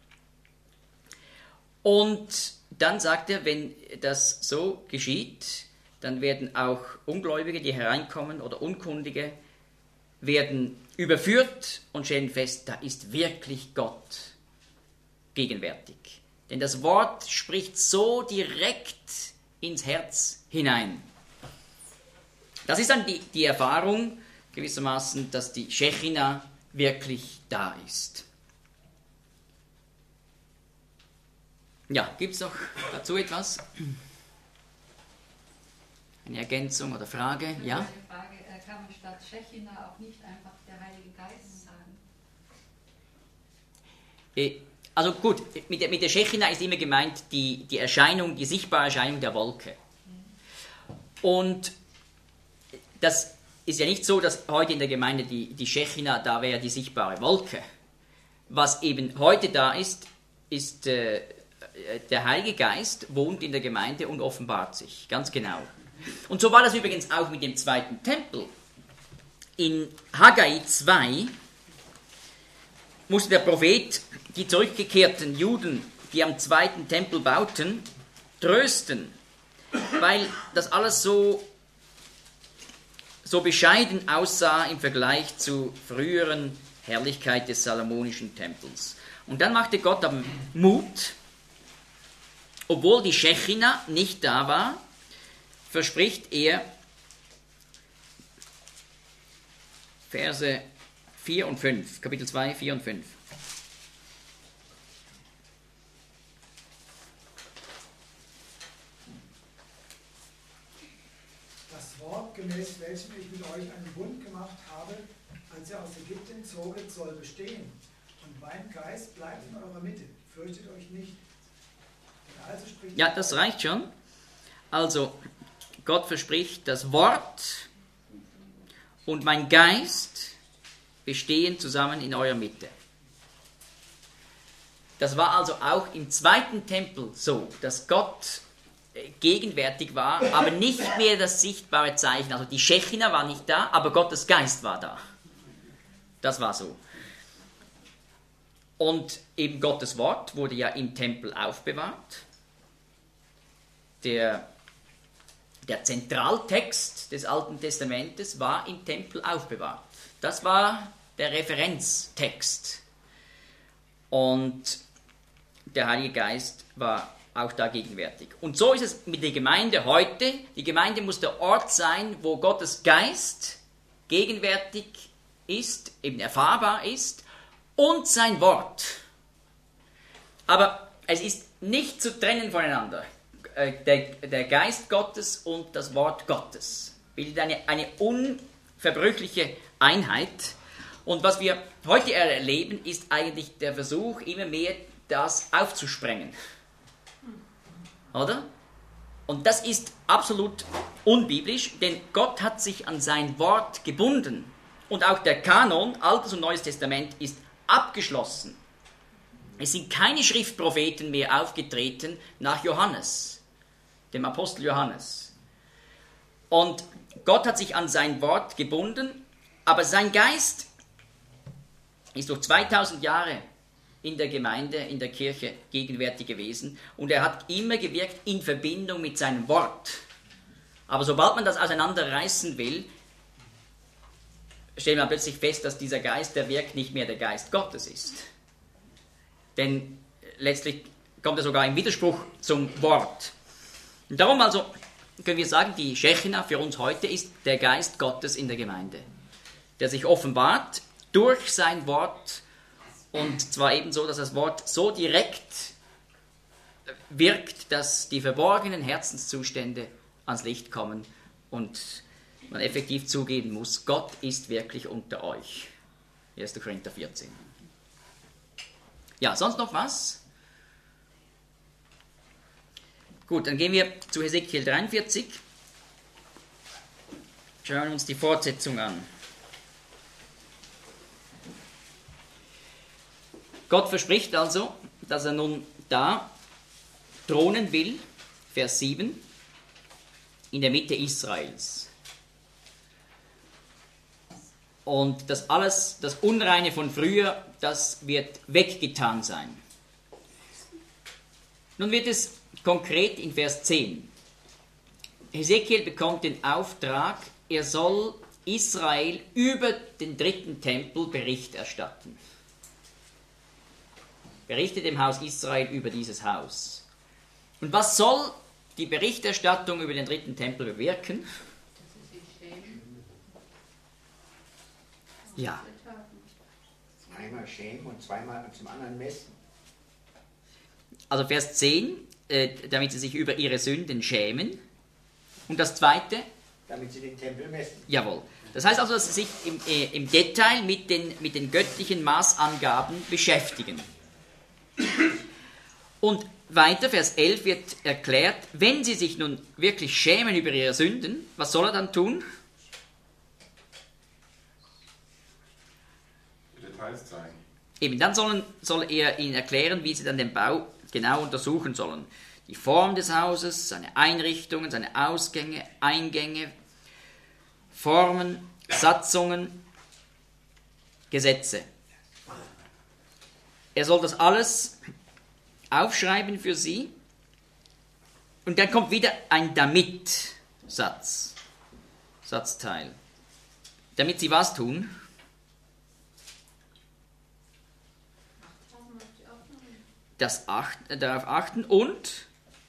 Und dann sagt er, wenn das so geschieht, dann werden auch Ungläubige, die hereinkommen, oder Unkundige, werden überführt und stellen fest, da ist wirklich Gott gegenwärtig. Denn das Wort spricht so direkt ins Herz hinein. Das ist dann die, die Erfahrung gewissermaßen, dass die Shechina wirklich da ist. Ja, gibt es noch dazu etwas? Eine Ergänzung oder Frage? Ja? Eine Frage, kann man statt Shechina auch nicht einfach der Heilige Geist sagen? Also gut, mit der, mit der Shechina ist immer gemeint die, die Erscheinung, die sichtbare Erscheinung der Wolke. Und das ist ja nicht so, dass heute in der Gemeinde die, die Schechina, da wäre die sichtbare Wolke. Was eben heute da ist, ist äh, der Heilige Geist wohnt in der Gemeinde und offenbart sich, ganz genau. Und so war das übrigens auch mit dem zweiten Tempel. In Haggai zwei musste der Prophet die zurückgekehrten Juden, die am zweiten Tempel bauten, trösten, weil das alles so, so bescheiden aussah im Vergleich zur früheren Herrlichkeit des salomonischen Tempels. Und dann machte Gott aber Mut, obwohl die Schechina nicht da war, verspricht er, Verse vier und fünf, Kapitel zwei, vier und fünf. Das Wort, gemäß welchem ich mit euch einen Bund gemacht habe, als ihr aus Ägypten zoget, soll bestehen. Und mein Geist bleibt in eurer Mitte. Fürchtet euch nicht. Also spricht ja, das reicht schon. Also, Gott verspricht, das Wort und mein Geist bestehen zusammen in eurer Mitte. Das war also auch im zweiten Tempel so, dass Gott gegenwärtig war, aber nicht mehr das sichtbare Zeichen. Also die Schechina war nicht da, aber Gottes Geist war da. Das war so. Und eben Gottes Wort wurde ja im Tempel aufbewahrt. Der, der Zentraltext des Alten Testamentes war im Tempel aufbewahrt. Das war der Referenztext. Und der Heilige Geist war auch da gegenwärtig. Und so ist es mit der Gemeinde heute. Die Gemeinde muss der Ort sein, wo Gottes Geist gegenwärtig ist, eben erfahrbar ist, und sein Wort. Aber es ist nicht zu trennen voneinander. Der, der Geist Gottes und das Wort Gottes bildet eine, eine unverbrüchliche Einheit. Und was wir heute erleben, ist eigentlich der Versuch, immer mehr das aufzusprengen. Oder? Und das ist absolut unbiblisch, denn Gott hat sich an sein Wort gebunden. Und auch der Kanon, Altes und Neues Testament, ist abgeschlossen. Es sind keine Schriftpropheten mehr aufgetreten nach Johannes, dem Apostel Johannes. Und Gott hat sich an sein Wort gebunden, aber sein Geist ist durch zweitausend Jahre in der Gemeinde, in der Kirche gegenwärtig gewesen und er hat immer gewirkt in Verbindung mit seinem Wort. Aber sobald man das auseinanderreißen will, stellt man plötzlich fest, dass dieser Geist, der wirkt, nicht mehr der Geist Gottes ist. Denn letztlich kommt er sogar im Widerspruch zum Wort. Und darum also können wir sagen, die Schechina für uns heute ist der Geist Gottes in der Gemeinde, der sich offenbart durch sein Wort und zwar eben so, dass das Wort so direkt wirkt, dass die verborgenen Herzenszustände ans Licht kommen und man effektiv zugeben muss, Gott ist wirklich unter euch. erster Korinther vierzehn. Ja, sonst noch was? Gut, dann gehen wir zu Hesekiel dreiundvierzig. Schauen uns die Fortsetzung an. Gott verspricht also, dass er nun da thronen will, Vers sieben, in der Mitte Israels. Und das alles, das Unreine von früher, das wird weggetan sein. Nun wird es konkret in Vers zehn. Hesekiel bekommt den Auftrag, er soll Israel über den dritten Tempel Bericht erstatten. Berichte dem Haus Israel über dieses Haus. Und was soll die Berichterstattung über den dritten Tempel bewirken? Ja. Einmal schämen und zweimal zum anderen messen. Also Vers zehn, äh, damit sie sich über ihre Sünden schämen. Und das zweite? Damit sie den Tempel messen. Jawohl. Das heißt also, dass sie sich im, äh, im Detail mit den, mit den göttlichen Maßangaben beschäftigen. Und weiter, Vers elf wird erklärt, wenn sie sich nun wirklich schämen über ihre Sünden, was soll er dann tun? Details zeigen. Eben, dann sollen, soll er ihnen erklären, wie sie dann den Bau genau untersuchen sollen. Die Form des Hauses, seine Einrichtungen, seine Ausgänge, Eingänge, Formen, Satzungen, Gesetze. Er soll das alles aufschreiben für sie. Und dann kommt wieder ein Damit-Satz, Satzteil. Damit sie was tun? Das acht, äh, darauf achten und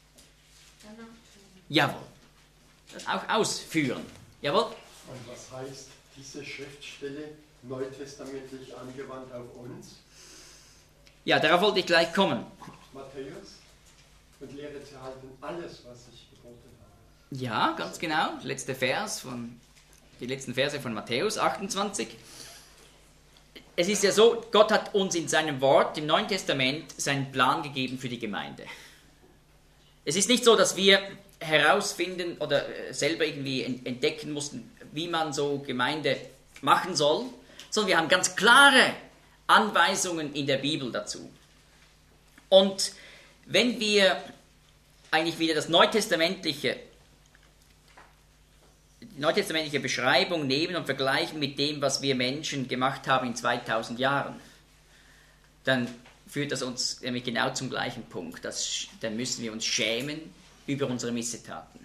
jawohl, das auch ausführen. Jawohl. Und was heißt diese Schriftstelle neutestamentlich angewandt auf uns? Ja, darauf wollte ich gleich kommen. Matthäus. Und Lehre zu halten alles, was ich geboten habe. Ja, ganz genau. Letzter Vers von, die letzten Verse von Matthäus achtundzwanzig. Es ist ja so, Gott hat uns in seinem Wort, im Neuen Testament, seinen Plan gegeben für die Gemeinde. Es ist nicht so, dass wir herausfinden oder selber irgendwie entdecken mussten, wie man so Gemeinde machen soll, sondern wir haben ganz klare Anweisungen in der Bibel dazu. Und wenn wir eigentlich wieder das neutestamentliche, die neutestamentliche Beschreibung nehmen und vergleichen mit dem, was wir Menschen gemacht haben in zweitausend Jahren, dann führt das uns nämlich genau zum gleichen Punkt. Das, dann müssen wir uns schämen über unsere Missetaten.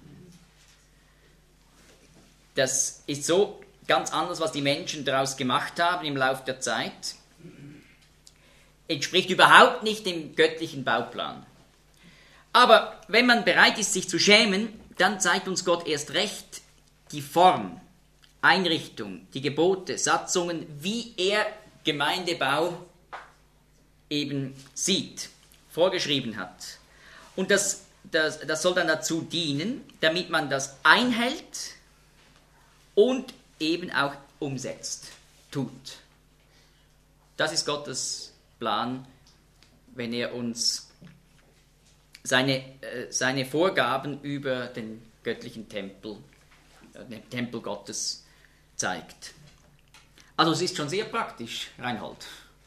Das ist so ganz anders, was die Menschen daraus gemacht haben im Laufe der Zeit. Entspricht überhaupt nicht dem göttlichen Bauplan. Aber wenn man bereit ist, sich zu schämen, dann zeigt uns Gott erst recht die Form, Einrichtung, die Gebote, Satzungen, wie er Gemeindebau eben sieht, vorgeschrieben hat. Und das, das, das soll dann dazu dienen, damit man das einhält und eben auch umsetzt, tut. Das ist Gottes Plan, wenn er uns seine, äh, seine Vorgaben über den göttlichen Tempel, äh, den Tempel Gottes zeigt. Also es ist schon sehr praktisch, Reinhold.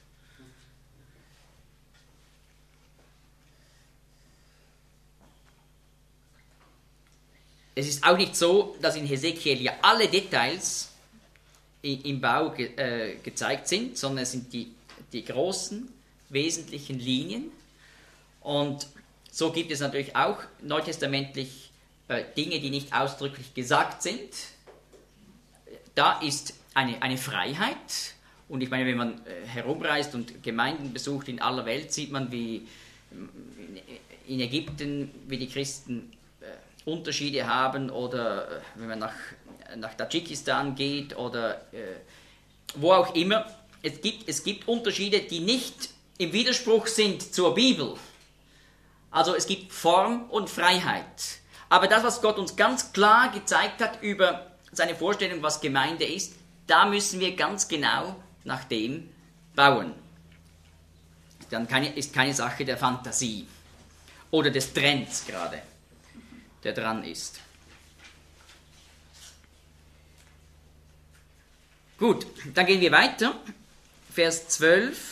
Es ist auch nicht so, dass in Hesekiel ja alle Details im Bau ge, äh, gezeigt sind, sondern es sind die, die großen, wesentlichen Linien. Und so gibt es natürlich auch neutestamentlich äh, Dinge, die nicht ausdrücklich gesagt sind. Da ist eine, eine Freiheit. Und ich meine, wenn man äh, herumreist und Gemeinden besucht in aller Welt, sieht man, wie in Ägypten, wie die Christen äh, Unterschiede haben, oder äh, wenn man nach, nach Tadschikistan geht oder äh, wo auch immer. Es gibt, es gibt Unterschiede, die nicht im Widerspruch sind zur Bibel. Also es gibt Form und Freiheit. Aber das, was Gott uns ganz klar gezeigt hat über seine Vorstellung, was Gemeinde ist, da müssen wir ganz genau nach dem bauen. Dann keine, ist keine Sache der Fantasie oder des Trends gerade, der dran ist. Gut, dann gehen wir weiter. Vers zwölf.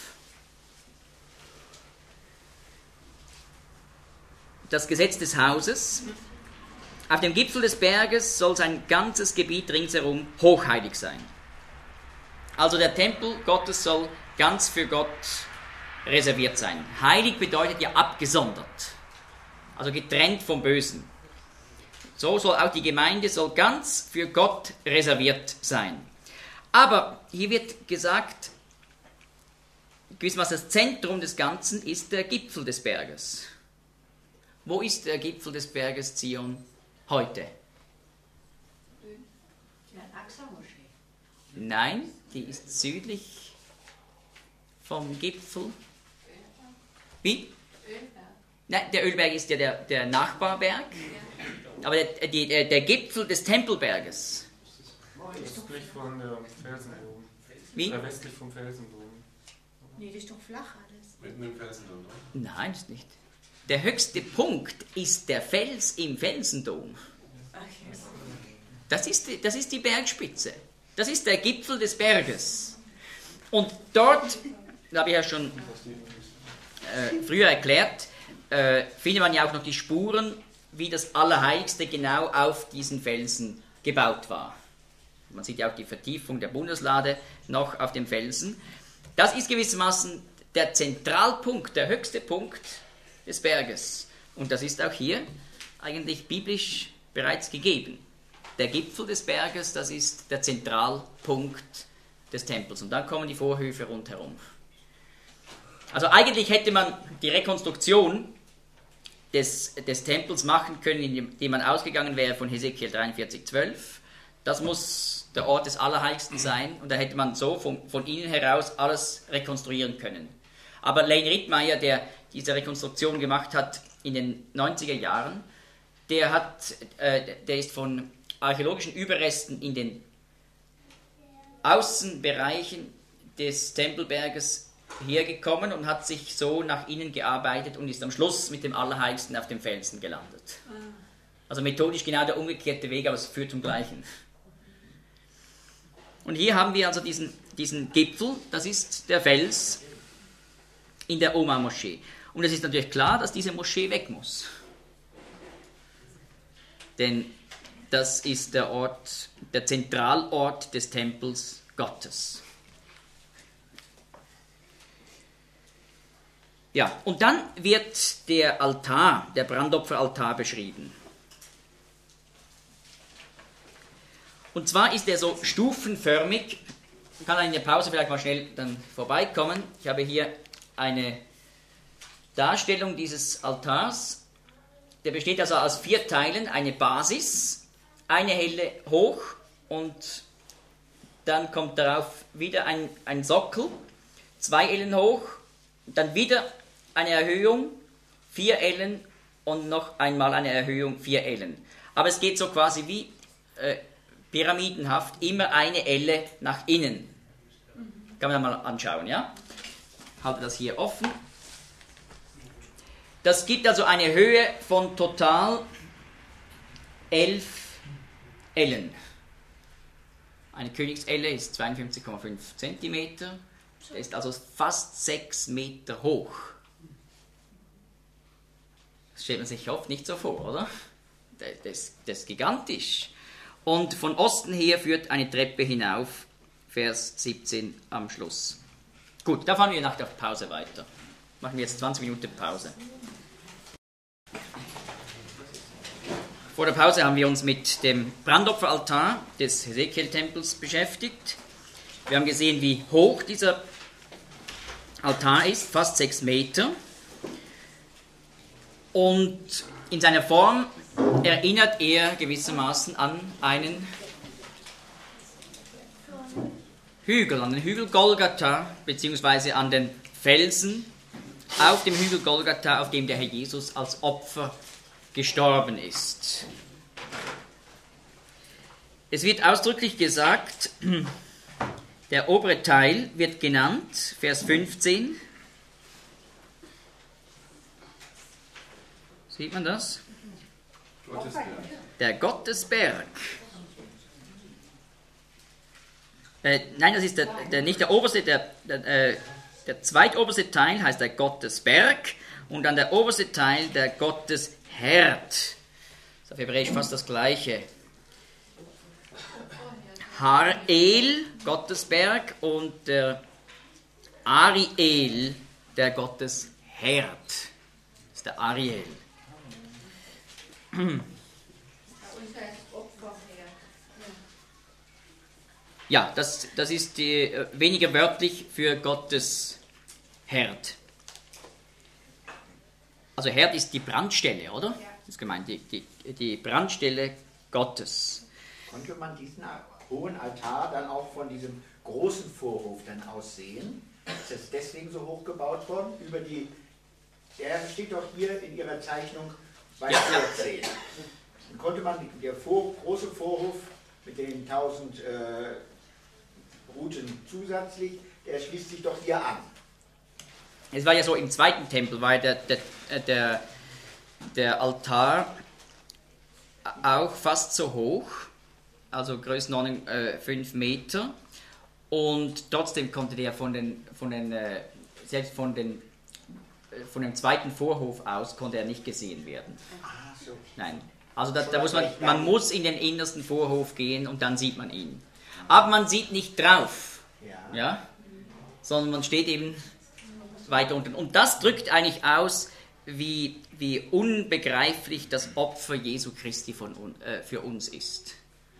Das Gesetz des Hauses. Auf dem Gipfel des Berges soll sein ganzes Gebiet ringsherum hochheilig sein. Also der Tempel Gottes soll ganz für Gott reserviert sein. Heilig bedeutet ja abgesondert, also getrennt vom Bösen. So soll auch die Gemeinde soll ganz für Gott reserviert sein. Aber hier wird gesagt, gewissermaßen das Zentrum des Ganzen ist der Gipfel des Berges. Wo ist der Gipfel des Berges Zion heute? Die Al-Aqsa-Moschee. Nein, die ist südlich vom Gipfel. Wie? Ölberg. Nein, der Ölberg ist ja der, der Nachbarberg. Aber der, die, der, der Gipfel des Tempelberges. Westlich von der Felsenbogen. Wie? Äh, westlich vom Felsenbogen. Nee, das ist doch flach alles. Mitten im Felsendom, oder? Nein, ist nicht. Der höchste Punkt ist der Fels im Felsendom. Das ist, die, das ist die Bergspitze. Das ist der Gipfel des Berges. Und dort, da habe ich ja schon äh, früher erklärt, äh, findet man ja auch noch die Spuren, wie das Allerheiligste genau auf diesen Felsen gebaut war. Man sieht ja auch die Vertiefung der Bundeslade noch auf dem Felsen. Das ist gewissermaßen der Zentralpunkt, der höchste Punkt des Berges. Und das ist auch hier eigentlich biblisch bereits gegeben. Der Gipfel des Berges, das ist der Zentralpunkt des Tempels. Und dann kommen die Vorhöfe rundherum. Also eigentlich hätte man die Rekonstruktion des, des Tempels machen können, indem man ausgegangen wäre von Hesekiel dreiundvierzig, zwölf. Das muss der Ort des Allerheiligsten sein. Und da hätte man so von, von innen heraus alles rekonstruieren können. Aber Lane Rittmeyer, der diese Rekonstruktion gemacht hat in den neunziger Jahren, der, hat, äh, der ist von archäologischen Überresten in den Außenbereichen des Tempelberges hergekommen und hat sich so nach innen gearbeitet und ist am Schluss mit dem Allerheiligsten auf dem Felsen gelandet. Also methodisch genau der umgekehrte Weg, aber es führt zum Gleichen. Und hier haben wir also diesen, diesen Gipfel, das ist der Fels in der Omar-Moschee. Und es ist natürlich klar, dass diese Moschee weg muss. Denn das ist der Ort, der Zentralort des Tempels Gottes. Ja, und dann wird der Altar, der Brandopferaltar beschrieben. Und zwar ist er so stufenförmig. Ich kann in der Pause vielleicht mal schnell dann vorbeikommen. Ich habe hier eine Darstellung dieses Altars. Der besteht also aus vier Teilen, eine Basis, eine Helle hoch und dann kommt darauf wieder ein, ein Sockel, zwei Ellen hoch, dann wieder eine Erhöhung, vier Ellen und noch einmal eine Erhöhung, vier Ellen. Aber es geht so quasi wie äh, pyramidenhaft, immer eine Elle nach innen. Kann man mal anschauen, ja? Ich halte das hier offen. Das gibt also eine Höhe von total elf Ellen. Eine Königselle ist zweiundfünfzig Komma fünf Zentimeter. Der ist also fast sechs Meter hoch. Das stellt man sich oft nicht so vor, oder? Das, das ist gigantisch. Und von Osten her führt eine Treppe hinauf, Vers siebzehn am Schluss. Gut, da fahren wir nach der Pause weiter. Machen wir jetzt zwanzig Minuten Pause. Vor der Pause haben wir uns mit dem Brandopferaltar des Hesekiel-Tempels beschäftigt. Wir haben gesehen, wie hoch dieser Altar ist, fast sechs Meter. Und in seiner Form erinnert er gewissermaßen an einen Hügel, an den Hügel Golgatha, beziehungsweise an den Felsen auf dem Hügel Golgatha, auf dem der Herr Jesus als Opfer gestorben ist. Es wird ausdrücklich gesagt, der obere Teil wird genannt, Vers fünfzehn. Sieht man das? Gottesberg. Der Gottesberg. Äh, nein, das ist der, der, nicht der oberste, der, der, äh, der zweitoberste Teil heißt der Gottesberg und dann der oberste Teil der Gottesherd. Das ist auf Hebräisch fast das Gleiche. Har-El, Gottesberg, und der Ariel, der Gottesherd. Das ist der Ariel. Ja, das, das ist die, äh, weniger wörtlich für Gottes Herd. Also Herd ist die Brandstelle, oder? Ja. Das ist gemeint, die, die, die Brandstelle Gottes. Konnte man diesen hohen Altar dann auch von diesem großen Vorhof dann aus sehen? Ist das deswegen so hoch gebaut worden? Über die, der steht doch hier in Ihrer Zeichnung bei ja, vierzehn. Ja. Dann konnte man, der Vor, große Vorhof mit den tausend äh, Routen zusätzlich, der schließt sich doch hier an. Es war ja so, im zweiten Tempel war der, der, der, der Altar auch fast so hoch, also Größenordnung äh, fünf Meter. und trotzdem konnte der von den, von den äh, selbst von, den, äh, von dem zweiten Vorhof aus konnte er nicht gesehen werden. Ah, so. Nein, also da, da muss man, man muss in den innersten Vorhof gehen und dann sieht man ihn. Aber man sieht nicht drauf, Ja. ja, sondern man steht eben weiter unten. Und das drückt eigentlich aus, wie, wie unbegreiflich das Opfer Jesu Christi von, äh, für uns ist.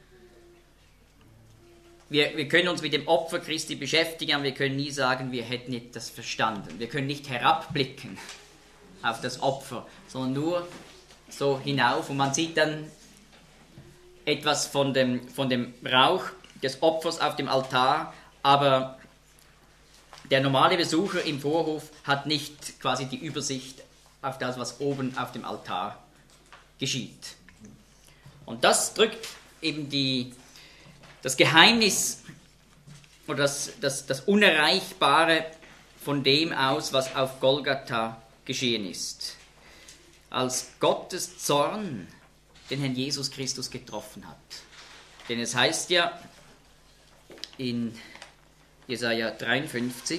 Wir, wir können uns mit dem Opfer Christi beschäftigen, aber wir können nie sagen, wir hätten nicht das verstanden. Wir können nicht herabblicken auf das Opfer, sondern nur so hinauf. Und man sieht dann etwas von dem, von dem Rauch des Opfers auf dem Altar, aber der normale Besucher im Vorhof hat nicht quasi die Übersicht auf das, was oben auf dem Altar geschieht. Und das drückt eben die, das Geheimnis oder das, das, das Unerreichbare von dem aus, was auf Golgatha geschehen ist. Als Gottes Zorn den Herrn Jesus Christus getroffen hat. Denn es heißt ja in Jesaja dreiundfünfzig,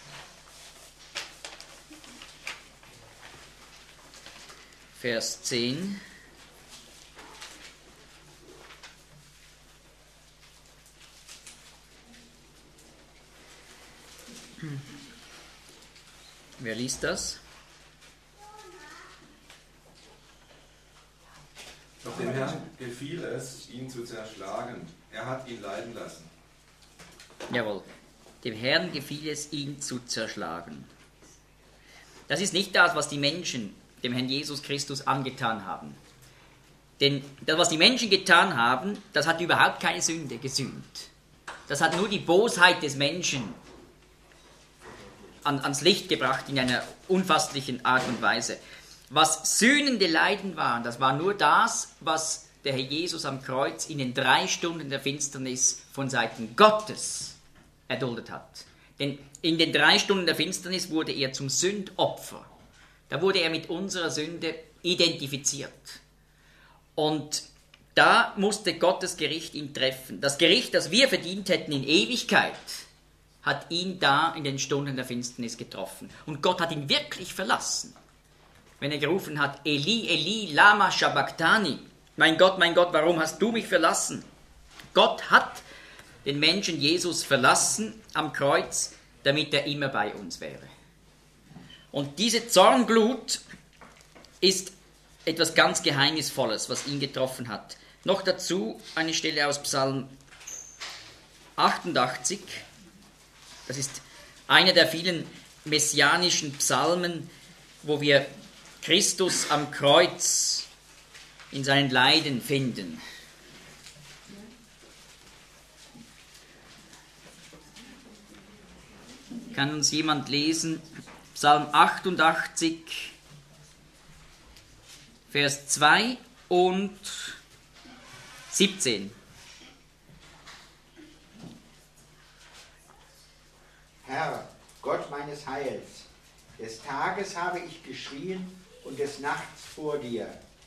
Vers zehn, wer liest das? Doch dem Herrn gefiel es, ihn zu zerschlagen. Er hat ihn leiden lassen. Jawohl. Dem Herrn gefiel es, ihn zu zerschlagen. Das ist nicht das, was die Menschen dem Herrn Jesus Christus angetan haben. Denn das, was die Menschen getan haben, das hat überhaupt keine Sünde gesühnt. Das hat nur die Bosheit des Menschen an, ans Licht gebracht in einer unfasslichen Art und Weise. Was sühnende Leiden waren, das war nur das, was der Herr Jesus am Kreuz in den drei Stunden der Finsternis von Seiten Gottes erduldet hat. Denn in den drei Stunden der Finsternis wurde er zum Sündopfer. Da wurde er mit unserer Sünde identifiziert. Und da musste Gottes Gericht ihn treffen. Das Gericht, das wir verdient hätten in Ewigkeit, hat ihn da in den Stunden der Finsternis getroffen. Und Gott hat ihn wirklich verlassen. Wenn er gerufen hat, Eli, Eli, lama sabachthani, mein Gott, mein Gott, warum hast du mich verlassen? Gott hat den Menschen Jesus verlassen am Kreuz, damit er immer bei uns wäre. Und diese Zornglut ist etwas ganz Geheimnisvolles, was ihn getroffen hat. Noch dazu eine Stelle aus Psalm achtundachtzig. Das ist einer der vielen messianischen Psalmen, wo wir Christus am Kreuz in seinen Leiden finden. Kann uns jemand lesen? Psalm achtundachtzig, Vers zwei und siebzehn. Herr, Gott meines Heils, des Tages habe ich geschrien und des Nachts vor dir.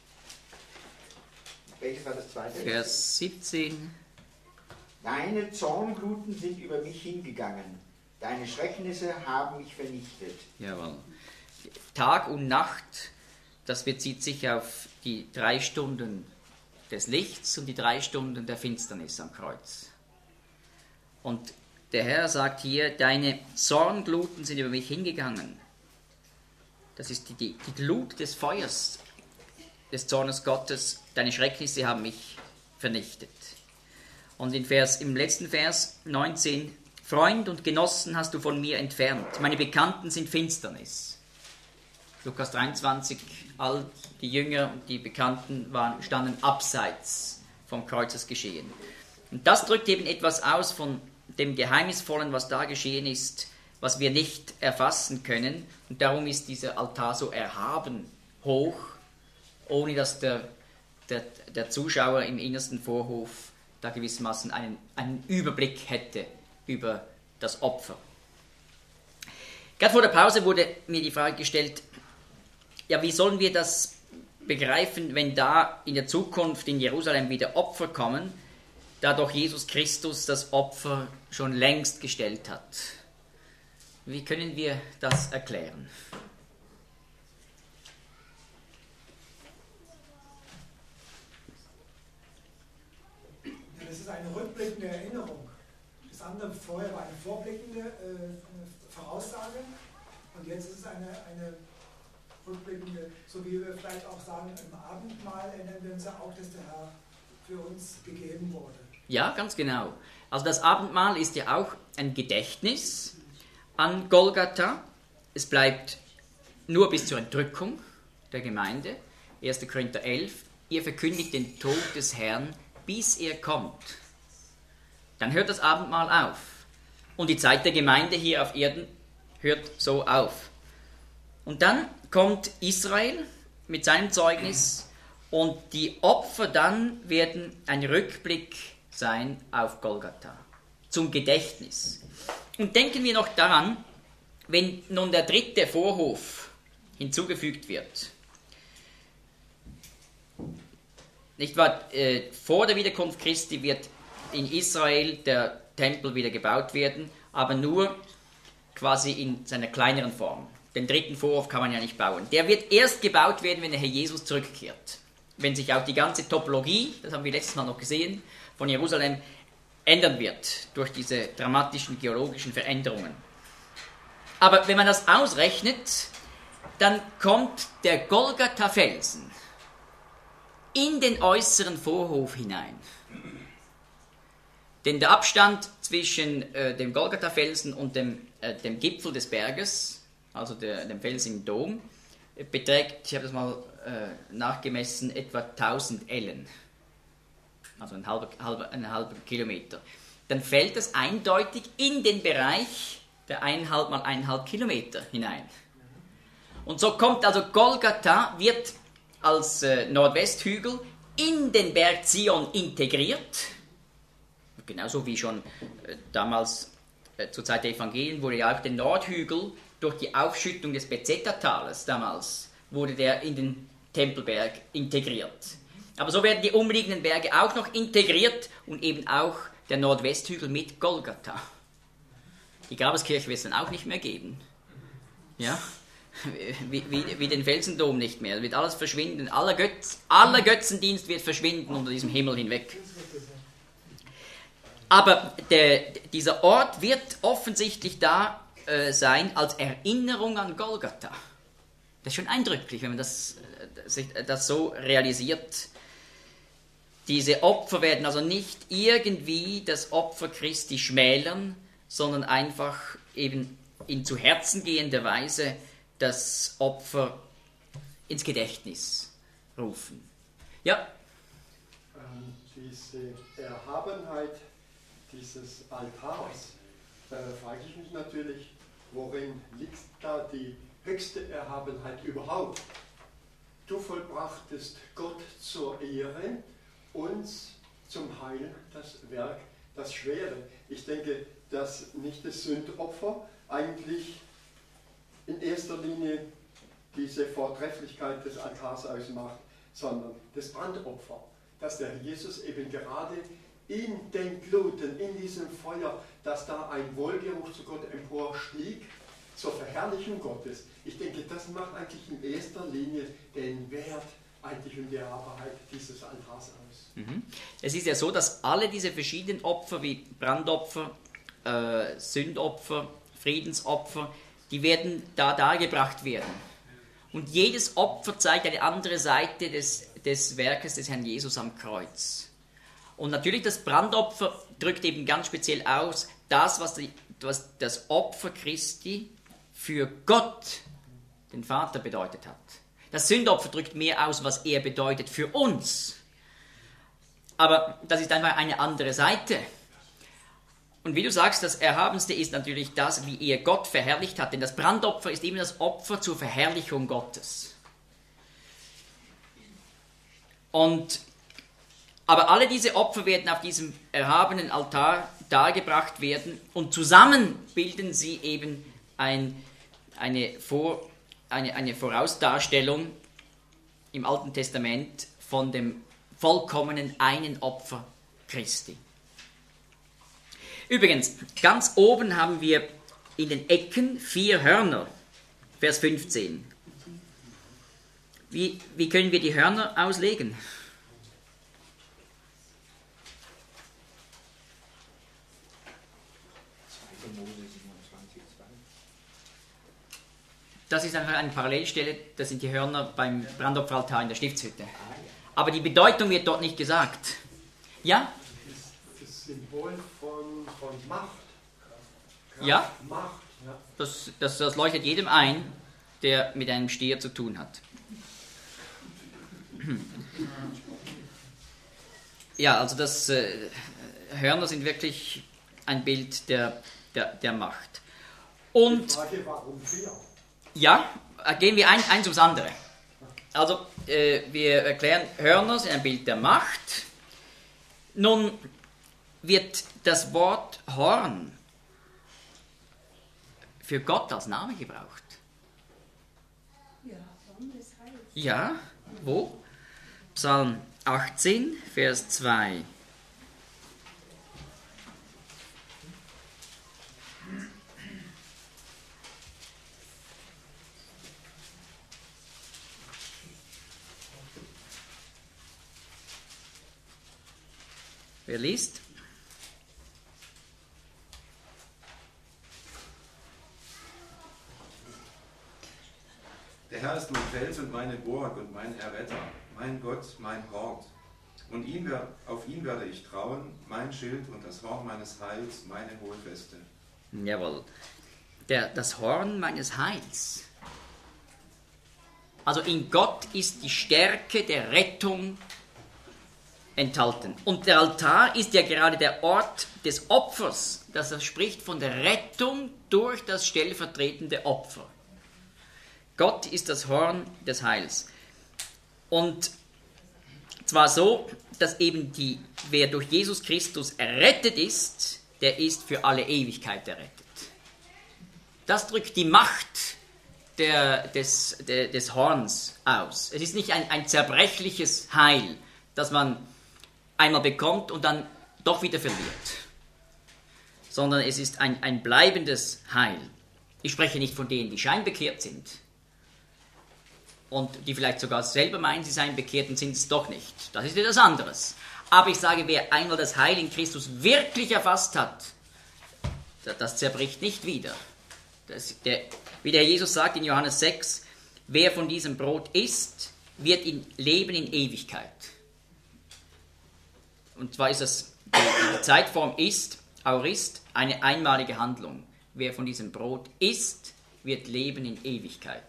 Welches war das zweite? Vers siebzehn. Deine Zorngluten sind über mich hingegangen. Deine Schrecknisse haben mich vernichtet. Jawohl. Tag und Nacht, das bezieht sich auf die drei Stunden des Lichts und die drei Stunden der Finsternis am Kreuz. Und der Herr sagt hier, deine Zorngluten sind über mich hingegangen. Das ist die, die, die Glut des Feuers, des Zornes Gottes. Deine Schrecknisse haben mich vernichtet. Und in Vers, im letzten Vers neunzehn, Freund und Genossen hast du von mir entfernt. Meine Bekannten sind Finsternis. Lukas dreiundzwanzig, all die Jünger und die Bekannten waren, standen abseits vom Kreuzesgeschehen. Und das drückt eben etwas aus von dem Geheimnisvollen, was da geschehen ist, was wir nicht erfassen können. Und darum ist dieser Altar so erhaben, hoch, ohne dass der, der, der Zuschauer im innersten Vorhof da gewissermaßen einen, einen Überblick hätte über das Opfer. Gerade vor der Pause wurde mir die Frage gestellt, ja, wie sollen wir das begreifen, wenn da in der Zukunft in Jerusalem wieder Opfer kommen, da doch Jesus Christus das Opfer schon längst gestellt hat. Wie können wir das erklären? Ja, das ist eine rückblickende Erinnerung. Das andere vorher war eine vorblickende äh, Voraussage und jetzt ist es eine, eine rückblickende, so wie wir vielleicht auch sagen, im Abendmahl erinnern wir uns ja auch, dass der Herr für uns gegeben wurde. Ja, ganz genau. Also das Abendmahl ist ja auch ein Gedächtnis an Golgatha. Es bleibt nur bis zur Entrückung der Gemeinde. erster Korinther elf. Ihr verkündigt den Tod des Herrn, bis er kommt. Dann hört das Abendmahl auf. Und die Zeit der Gemeinde hier auf Erden hört so auf. Und dann kommt Israel mit seinem Zeugnis und die Opfer dann werden ein Rückblick sein auf Golgatha, zum Gedächtnis. Und denken wir noch daran, wenn nun der dritte Vorhof hinzugefügt wird. Nicht wahr? Äh, vor der Wiederkunft Christi wird in Israel der Tempel wieder gebaut werden, aber nur quasi in seiner kleineren Form. Den dritten Vorhof kann man ja nicht bauen. Der wird erst gebaut werden, wenn der Herr Jesus zurückkehrt. Wenn sich auch die ganze Topologie, das haben wir letztes Mal noch gesehen, von Jerusalem ändern wird durch diese dramatischen geologischen Veränderungen. Aber wenn man das ausrechnet, dann kommt der Golgatha-Felsen in den äußeren Vorhof hinein. Denn der Abstand zwischen äh, dem Golgatha-Felsen und dem, äh, dem Gipfel des Berges, also der, dem Felsen im Dom, beträgt, ich habe das mal äh, nachgemessen, etwa tausend Ellen. Also ein halber, halber, ein halber Kilometer. Dann fällt das eindeutig in den Bereich der eineinhalb mal eineinhalb Kilometer hinein. Und so kommt also Golgatha, wird als äh, Nordwesthügel in den Berg Zion integriert. Genauso wie schon äh, damals äh, zur Zeit der Evangelien wurde ja auch der Nordhügel durch die Aufschüttung des Bezeta-Tales damals, wurde der in den Tempelberg integriert. Aber so werden die umliegenden Berge auch noch integriert und eben auch der Nordwesthügel mit Golgatha. Die Grabeskirche wird es dann auch nicht mehr geben. Ja? Wie, wie, wie den Felsendom nicht mehr. Es wird alles verschwinden. Aller, Götz, aller Götzendienst wird verschwinden unter diesem Himmel hinweg. Aber der, dieser Ort wird offensichtlich da äh, sein als Erinnerung an Golgatha. Das ist schon eindrücklich, wenn man das, äh, das so realisiert. Diese Opfer werden also nicht irgendwie das Opfer Christi schmälern, sondern einfach eben in zu Herzen gehender Weise das Opfer ins Gedächtnis rufen. Ja? Ähm, diese Erhabenheit dieses Altars, äh, frage ich mich natürlich, worin liegt da die höchste Erhabenheit überhaupt? Du vollbrachtest Gott zur Ehre, uns zum Heil das Werk, das Schwere. Ich denke, dass nicht das Sündopfer eigentlich in erster Linie diese Vortrefflichkeit des Altars ausmacht, sondern das Brandopfer, dass der Jesus eben gerade in den Gluten, in diesem Feuer, dass da ein Wohlgeruch zu Gott emporstieg, zur Verherrlichung Gottes. Ich denke, das macht eigentlich in erster Linie den Wert eigentlich und die Erhabenheit dieses Altars aus. Mhm. Es ist ja so, dass alle diese verschiedenen Opfer wie Brandopfer, äh, Sündopfer, Friedensopfer, die werden da dargebracht werden. Und jedes Opfer zeigt eine andere Seite des, des Werkes des Herrn Jesus am Kreuz. Und natürlich das Brandopfer drückt eben ganz speziell aus, das, was, die, was das Opfer Christi für Gott, den Vater, bedeutet hat. Das Sündopfer drückt mehr aus, was er bedeutet für uns. Aber das ist einfach eine andere Seite. Und wie du sagst, das Erhabenste ist natürlich das, wie er Gott verherrlicht hat. Denn das Brandopfer ist immer das Opfer zur Verherrlichung Gottes. Und, aber alle diese Opfer werden auf diesem erhabenen Altar dargebracht werden. Und zusammen bilden sie eben ein, eine, Vor, eine, eine Vorausdarstellung im Alten Testament von dem vollkommenen einen Opfer Christi. Übrigens, ganz oben haben wir in den Ecken vier Hörner. Vers fünfzehn. Wie, wie können wir die Hörner auslegen? Das ist einfach eine Parallelstelle, das sind die Hörner beim Brandopferaltar in der Stiftshütte. Aber die Bedeutung wird dort nicht gesagt. Ja? Das Symbol von, von Macht. Kraft, Ja? Macht. Ja. Das, das, das leuchtet jedem ein, der mit einem Stier zu tun hat. Ja, also das äh, Hörner sind wirklich ein Bild der, der, der Macht. Und Die Frage, warum vier? ja, gehen wir ein, eins ums andere. Also, äh, wir erklären, Hörner sind ein Bild der Macht. Nun wird das Wort Horn für Gott als Name gebraucht. Ja, Horn des Heils. Ja, wo? Psalm achtzehn, Vers zwei. Wer liest? Der Herr ist mein Fels und meine Burg und mein Erretter, mein Gott, mein Hort. Und ihm, wer- auf ihn werde ich trauen, mein Schild und das Horn meines Heils, meine hohe Feste. Jawohl. Der, das Horn meines Heils. Also in Gott ist die Stärke der Rettung enthalten. Und der Altar ist ja gerade der Ort des Opfers. Das spricht von der Rettung durch das stellvertretende Opfer. Gott ist das Horn des Heils. Und zwar so, dass eben die, wer durch Jesus Christus errettet ist, der ist für alle Ewigkeit errettet. Das drückt die Macht der, des, der, des Horns aus. Es ist nicht ein, ein zerbrechliches Heil, das man einmal bekommt und dann doch wieder verliert, sondern es ist ein, ein bleibendes Heil. Ich spreche nicht von denen, die scheinbekehrt sind und die vielleicht sogar selber meinen, sie seien bekehrt und sind es doch nicht. Das ist etwas anderes. Aber ich sage, wer einmal das Heil in Christus wirklich erfasst hat, das zerbricht nicht wieder. Das, der, wie der Jesus sagt in Johannes sechs, wer von diesem Brot isst, wird in leben in Ewigkeit. Und zwar ist das, die Zeitform ist, Aorist, eine einmalige Handlung. Wer von diesem Brot isst, wird leben in Ewigkeit.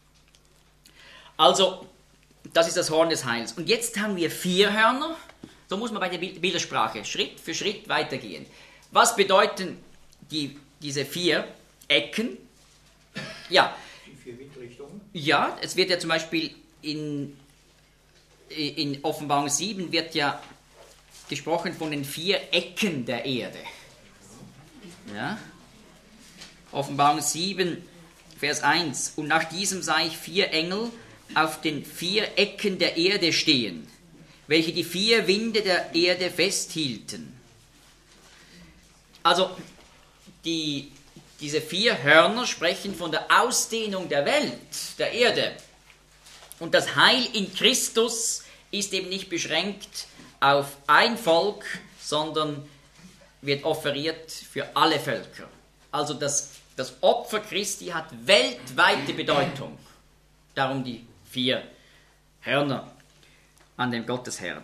Also, das ist das Horn des Heils. Und jetzt haben wir vier Hörner. So muss man bei der Bildersprache Schritt für Schritt weitergehen. Was bedeuten die, diese vier Ecken? Ja. Die vier Windrichtungen? Ja, es wird ja zum Beispiel in, in Offenbarung sieben wird ja gesprochen von den vier Ecken der Erde. Ja? Offenbarung sieben, Vers eins. Und nach diesem sah ich vier Engel auf den vier Ecken der Erde stehen, welche die vier Winde der Erde festhielten. Also, die, diese vier Hörner sprechen von der Ausdehnung der Welt, der Erde. Und das Heil in Christus ist eben nicht beschränkt auf ein Volk, sondern wird offeriert für alle Völker. Also das, das Opfer Christi hat weltweite Bedeutung. Darum die vier Hörner an dem Gottesherd.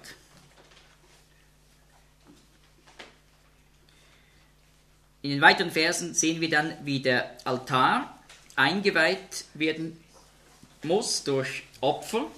In den weiteren Versen sehen wir dann, wie der Altar eingeweiht werden muss durch Opfer.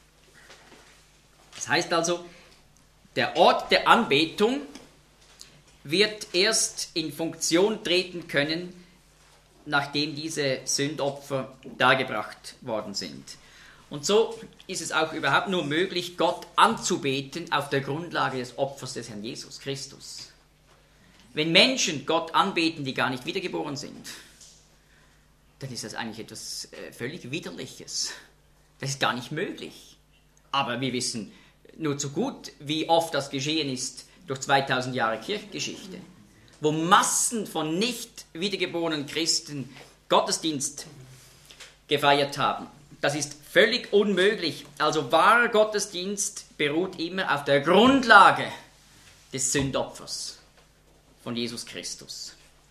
Das heißt also, der Ort der Anbetung wird erst in Funktion treten können, nachdem diese Sündopfer dargebracht worden sind. Und so ist es auch überhaupt nur möglich, Gott anzubeten auf der Grundlage des Opfers des Herrn Jesus Christus. Wenn Menschen Gott anbeten, die gar nicht wiedergeboren sind, dann ist das eigentlich etwas äh, völlig Widerliches. Das ist gar nicht möglich. Aber wir wissen nur zu gut, wie oft das geschehen ist durch zweitausend Jahre Kirchengeschichte. wo Massen von nicht wiedergeborenen Christen Gottesdienst gefeiert haben. Das ist völlig unmöglich. Also wahrer Gottesdienst beruht immer auf der Grundlage des Sündopfers von Jesus Christus.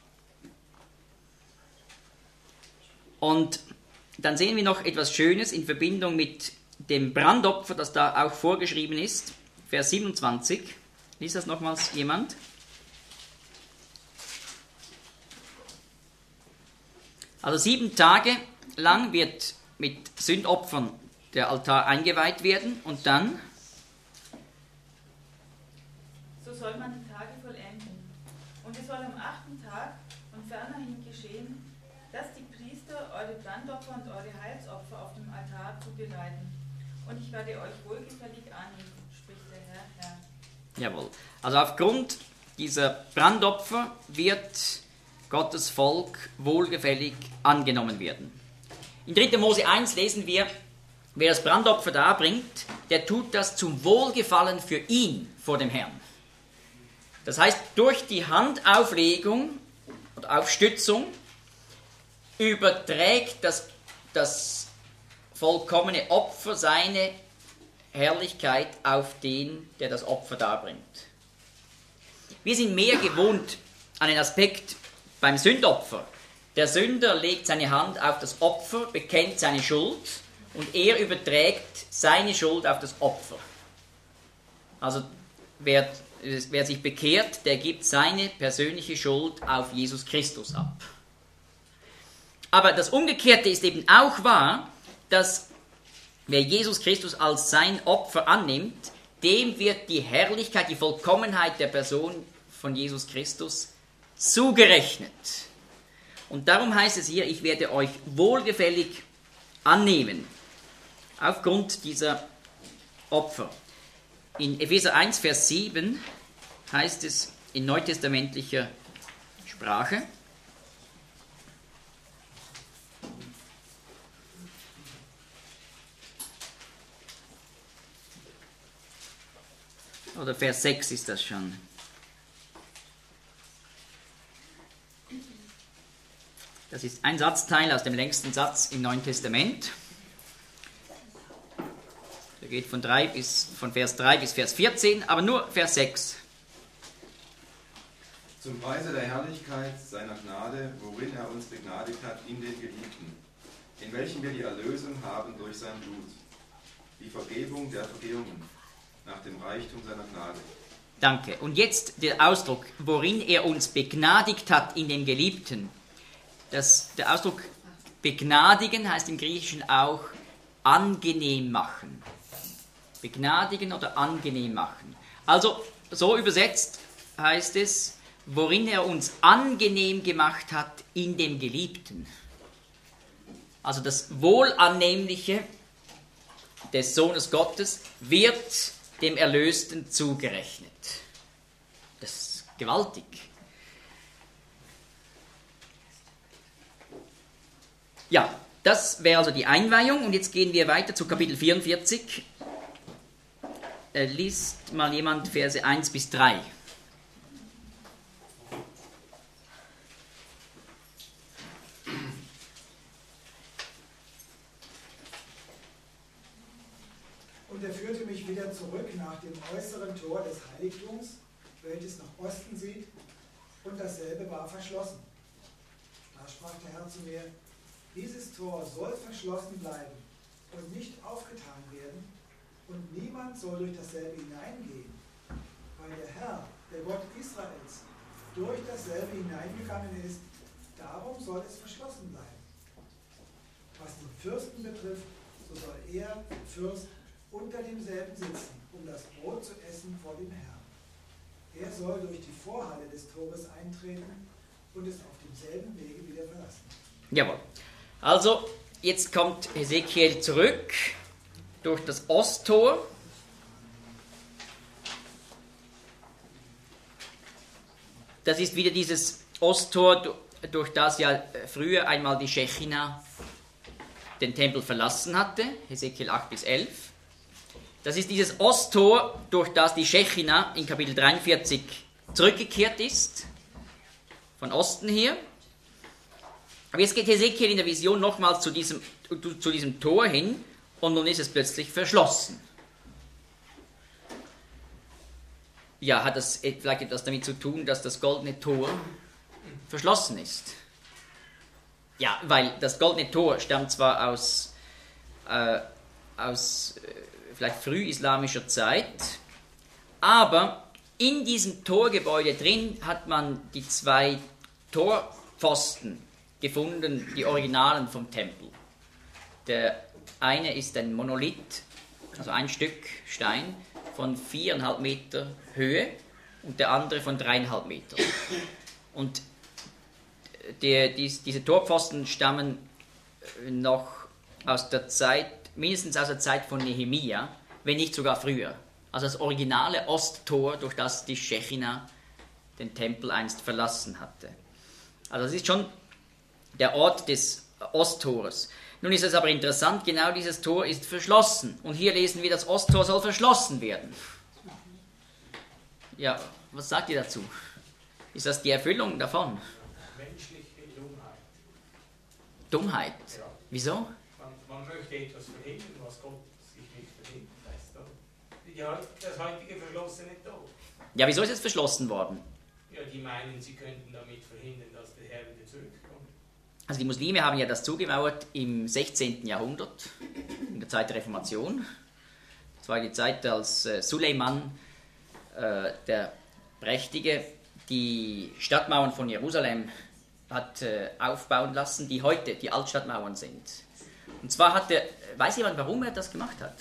Und dann sehen wir noch etwas Schönes in Verbindung mit dem Brandopfer, das da auch vorgeschrieben ist. Vers siebenundzwanzig. Liest das nochmals jemand? Also sieben Tage lang wird mit Sündopfern der Altar eingeweiht werden und dann so soll man die Tage vollenden. Und es soll am achten Tag und fernerhin geschehen, dass die Priester eure Brandopfer und eure Heilsopfer auf dem Altar zubereiten. Und ich werde euch wohlgefällig annehmen, spricht der Herr, Herr. Jawohl. Also aufgrund dieser Brandopfer wird Gottes Volk wohlgefällig angenommen werden. In dritter Mose eins lesen wir, wer das Brandopfer darbringt, der tut das zum Wohlgefallen für ihn vor dem Herrn. Das heißt, durch die Handauflegung oder Aufstützung überträgt das, das vollkommene Opfer seine Herrlichkeit auf den, der das Opfer darbringt. Wir sind mehr gewohnt an den Aspekt beim Sündopfer. Der Sünder legt seine Hand auf das Opfer, bekennt seine Schuld und er überträgt seine Schuld auf das Opfer. Also wer, wer sich bekehrt, der gibt seine persönliche Schuld auf Jesus Christus ab. Aber das Umgekehrte ist eben auch wahr, dass wer Jesus Christus als sein Opfer annimmt, dem wird die Herrlichkeit, die Vollkommenheit der Person von Jesus Christus zugerechnet. Und darum heißt es hier, ich werde euch wohlgefällig annehmen, aufgrund dieser Opfer. In Epheser eins, Vers sieben heißt es in neutestamentlicher Sprache, oder Vers sechs ist das schon. Das ist ein Satzteil aus dem längsten Satz im Neuen Testament. Der geht von, drei bis, von Vers drei bis Vers vierzehn, aber nur Vers sechs. Zum Preise der Herrlichkeit seiner Gnade, worin er uns begnadigt hat in den Geliebten, in welchem wir die Erlösung haben durch sein Blut, die Vergebung der Vergehungen, nach dem Reichtum seiner Gnade. Danke. Und jetzt der Ausdruck, worin er uns begnadigt hat in den Geliebten. Das, der Ausdruck begnadigen heißt im Griechischen auch angenehm machen. Begnadigen oder angenehm machen. Also so übersetzt heißt es, worin er uns angenehm gemacht hat in dem Geliebten. Also das Wohlannehmliche des Sohnes Gottes wird dem Erlösten zugerechnet. Das ist gewaltig. Ja, das wäre also die Einweihung und jetzt gehen wir weiter zu Kapitel vierundvierzig. Äh, liest mal jemand Verse eins bis drei. Und er führte mich wieder zurück nach dem äußeren Tor des Heiligtums, welches nach Osten sieht, und dasselbe war verschlossen. Da sprach der Herr zu mir, dieses Tor soll verschlossen bleiben und nicht aufgetan werden, und niemand soll durch dasselbe hineingehen, weil der Herr, der Gott Israels, durch dasselbe hineingegangen ist, darum soll es verschlossen bleiben. Was den Fürsten betrifft, so soll er, Fürst, unter demselben sitzen, um das Brot zu essen vor dem Herrn. Er soll durch die Vorhalle des Tores eintreten und es auf demselben Wege wieder verlassen. Jawohl. Also, jetzt kommt Hesekiel zurück durch das Osttor. Das ist wieder dieses Osttor, durch das ja früher einmal die Schechina den Tempel verlassen hatte, Hesekiel acht bis elf. Das ist dieses Osttor, durch das die Schechina in Kapitel dreiundvierzig zurückgekehrt ist. von Osten her. Aber jetzt geht Hesekiel in der Vision nochmals zu diesem, zu diesem Tor hin und nun ist es plötzlich verschlossen. Ja, hat das vielleicht etwas damit zu tun, dass das goldene Tor verschlossen ist? Ja, weil das goldene Tor stammt zwar aus, äh, aus äh, vielleicht frühislamischer Zeit, aber in diesem Torgebäude drin hat man die zwei Torpfosten gefunden, die Originalen vom Tempel. Der eine ist ein Monolith, also ein Stück Stein von viereinhalb Meter Höhe und der andere von dreieinhalb Meter. Und der, dies, diese Torpfosten stammen noch aus der Zeit, mindestens aus der Zeit von Nehemia, wenn nicht sogar früher. Also das originale Osttor, durch das die Schechina den Tempel einst verlassen hatte. Also das ist schon der Ort des Osttores. Nun ist es aber interessant, genau dieses Tor ist verschlossen. Und hier lesen wir, das Osttor soll verschlossen werden. Ja, was sagt ihr dazu? Ist das die Erfüllung davon? Menschliche Dummheit. Dummheit? Ja. Wieso? Man, man möchte etwas verhindern, was Gott sich nicht verhindern lässt. Oder? Ja, das heutige verschlossene Tor. Ja, wieso ist es verschlossen worden? Ja, die meinen, sie könnten damit verhindern, dass der Herr wieder zurückkommt. Also die Muslime haben ja das zugemauert im sechzehnten Jahrhundert, in der Zeit der Reformation. Das war die Zeit, als äh, Suleiman, äh, der Prächtige, die Stadtmauern von Jerusalem hat äh, aufbauen lassen, die heute die Altstadtmauern sind. Und zwar hat er, weiß jemand, warum er das gemacht hat?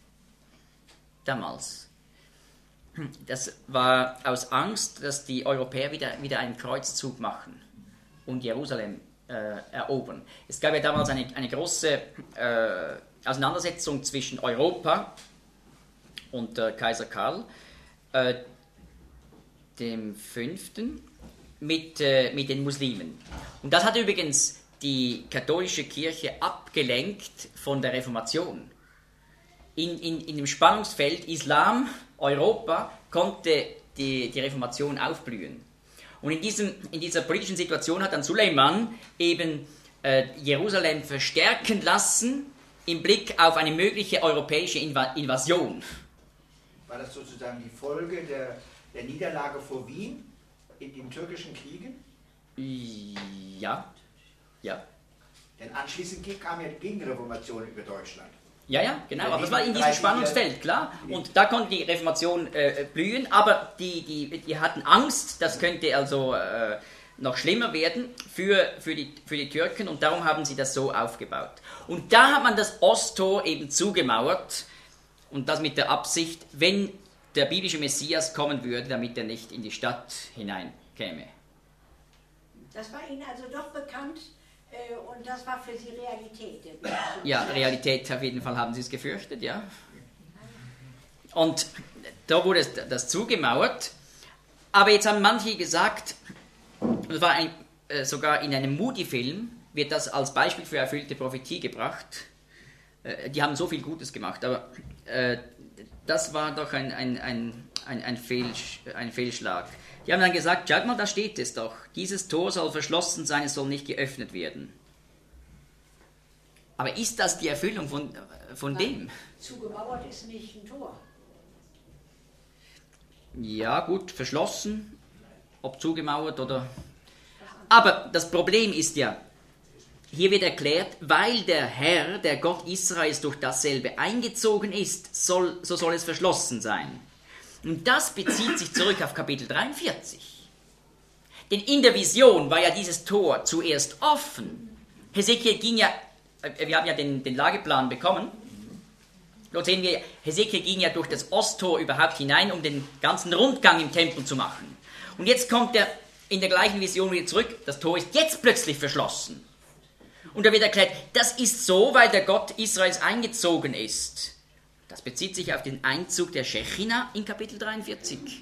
Damals. Das war aus Angst, dass die Europäer wieder, wieder einen Kreuzzug machen und Jerusalem äh, erobern. Es gab ja damals eine, eine große äh, Auseinandersetzung zwischen Europa und äh, Kaiser Karl, äh, dem Fünften, mit, äh, mit den Muslimen. Und das hat übrigens die katholische Kirche abgelenkt von der Reformation. In, in, in dem Spannungsfeld Islam, Europa, konnte die, die Reformation aufblühen. Und in, diesem, in dieser politischen Situation hat dann Suleiman eben äh, Jerusalem verstärken lassen im Blick auf eine mögliche europäische Inv- Invasion. War das sozusagen die Folge der, der Niederlage vor Wien in den türkischen Kriegen? Ja, ja. Denn anschließend kam ja die Gegenreformation über Deutschland. Ja, ja, genau, aber das war in diesem Spannungsfeld, klar. Und da konnte die Reformation äh, blühen, aber die, die, die hatten Angst, das könnte also äh, noch schlimmer werden für, für, die, für die Türken und darum haben sie das so aufgebaut. Und da hat man das Osttor eben zugemauert und das mit der Absicht, wenn der biblische Messias kommen würde, damit er nicht in die Stadt hineinkäme. Das war Ihnen also doch bekannt äh, und das war für Sie Realität. Ja, Realität auf jeden Fall haben sie es gefürchtet, ja. Und da wurde das zugemauert. Aber jetzt haben manche gesagt, das war ein, äh, sogar in einem Moody-Film, wird das als Beispiel für erfüllte Prophetie gebracht. Äh, die haben so viel Gutes gemacht, aber äh, das war doch ein, ein, ein, ein, ein, Fehlsch, ein Fehlschlag. Die haben dann gesagt, schaut mal, da steht es doch, dieses Tor soll verschlossen sein, es soll nicht geöffnet werden. Aber ist das die Erfüllung von, von dem? Zugemauert ist nicht ein Tor. Ja, gut, verschlossen, ob zugemauert oder... Aber das Problem ist ja, hier wird erklärt, weil der Herr, der Gott Israels, durch dasselbe eingezogen ist, soll, so soll es verschlossen sein. Und das bezieht sich zurück auf Kapitel dreiundvierzig. Denn in der Vision war ja dieses Tor zuerst offen. Hesekiel ging ja, wir haben ja den, den Lageplan bekommen. Dort sehen wir, Hesekiel ging ja durch das Osttor überhaupt hinein, um den ganzen Rundgang im Tempel zu machen. Und jetzt kommt er in der gleichen Vision wieder zurück, das Tor ist jetzt plötzlich verschlossen. Und da wird erklärt, das ist so, weil der Gott Israels eingezogen ist. Das bezieht sich auf den Einzug der Schechina in Kapitel dreiundvierzig.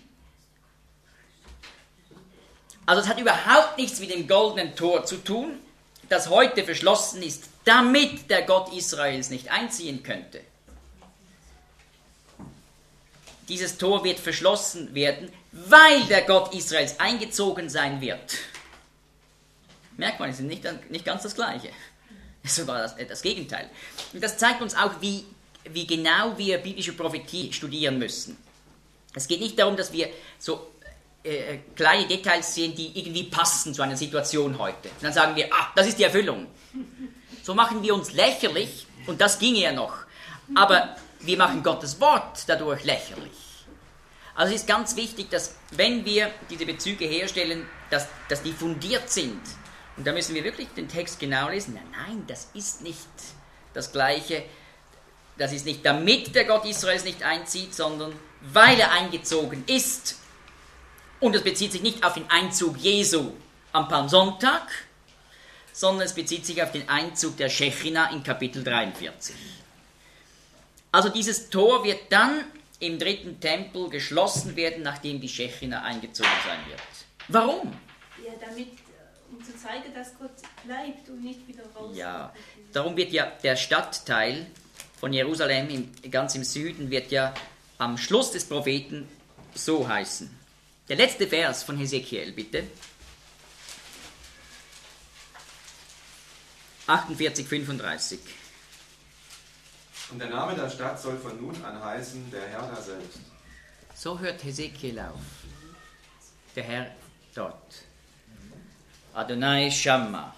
Also es hat überhaupt nichts mit dem goldenen Tor zu tun, das heute verschlossen ist, damit der Gott Israels nicht einziehen könnte. Dieses Tor wird verschlossen werden, weil der Gott Israels eingezogen sein wird. Merkt man, es ist nicht, nicht ganz das Gleiche. Sogar das, das Gegenteil. Und das zeigt uns auch, wie, wie genau wir biblische Prophetie studieren müssen. Es geht nicht darum, dass wir so äh, kleine Details sehen, die irgendwie passen zu einer Situation heute. Und dann sagen wir, ah, das ist die Erfüllung. So machen wir uns lächerlich, und das ginge ja noch. Aber wir machen Gottes Wort dadurch lächerlich. Also es ist ganz wichtig, dass, wenn wir diese Bezüge herstellen, dass, dass die fundiert sind. Und da müssen wir wirklich den Text genau lesen. Nein, nein, das ist nicht das Gleiche. Das ist nicht, damit der Gott Israels nicht einzieht, sondern weil er eingezogen ist. Und es bezieht sich nicht auf den Einzug Jesu am Palmsonntag, sondern es bezieht sich auf den Einzug der Schechina in Kapitel dreiundvierzig. Also dieses Tor wird dann im dritten Tempel geschlossen werden, nachdem die Schechina eingezogen sein wird. Warum? Ja, damit, um zu zeigen, dass Gott bleibt und nicht wieder raus. Ja, darum wird ja der Stadtteil von Jerusalem, im, ganz im Süden, wird ja am Schluss des Propheten so heißen. Der letzte Vers von Hesekiel, bitte. achtundvierzig, fünfunddreißig. Und der Name der Stadt soll von nun an heißen, der Herr da selbst. So hört Hesekiel auf. Der Herr dort. Adonai Shammah.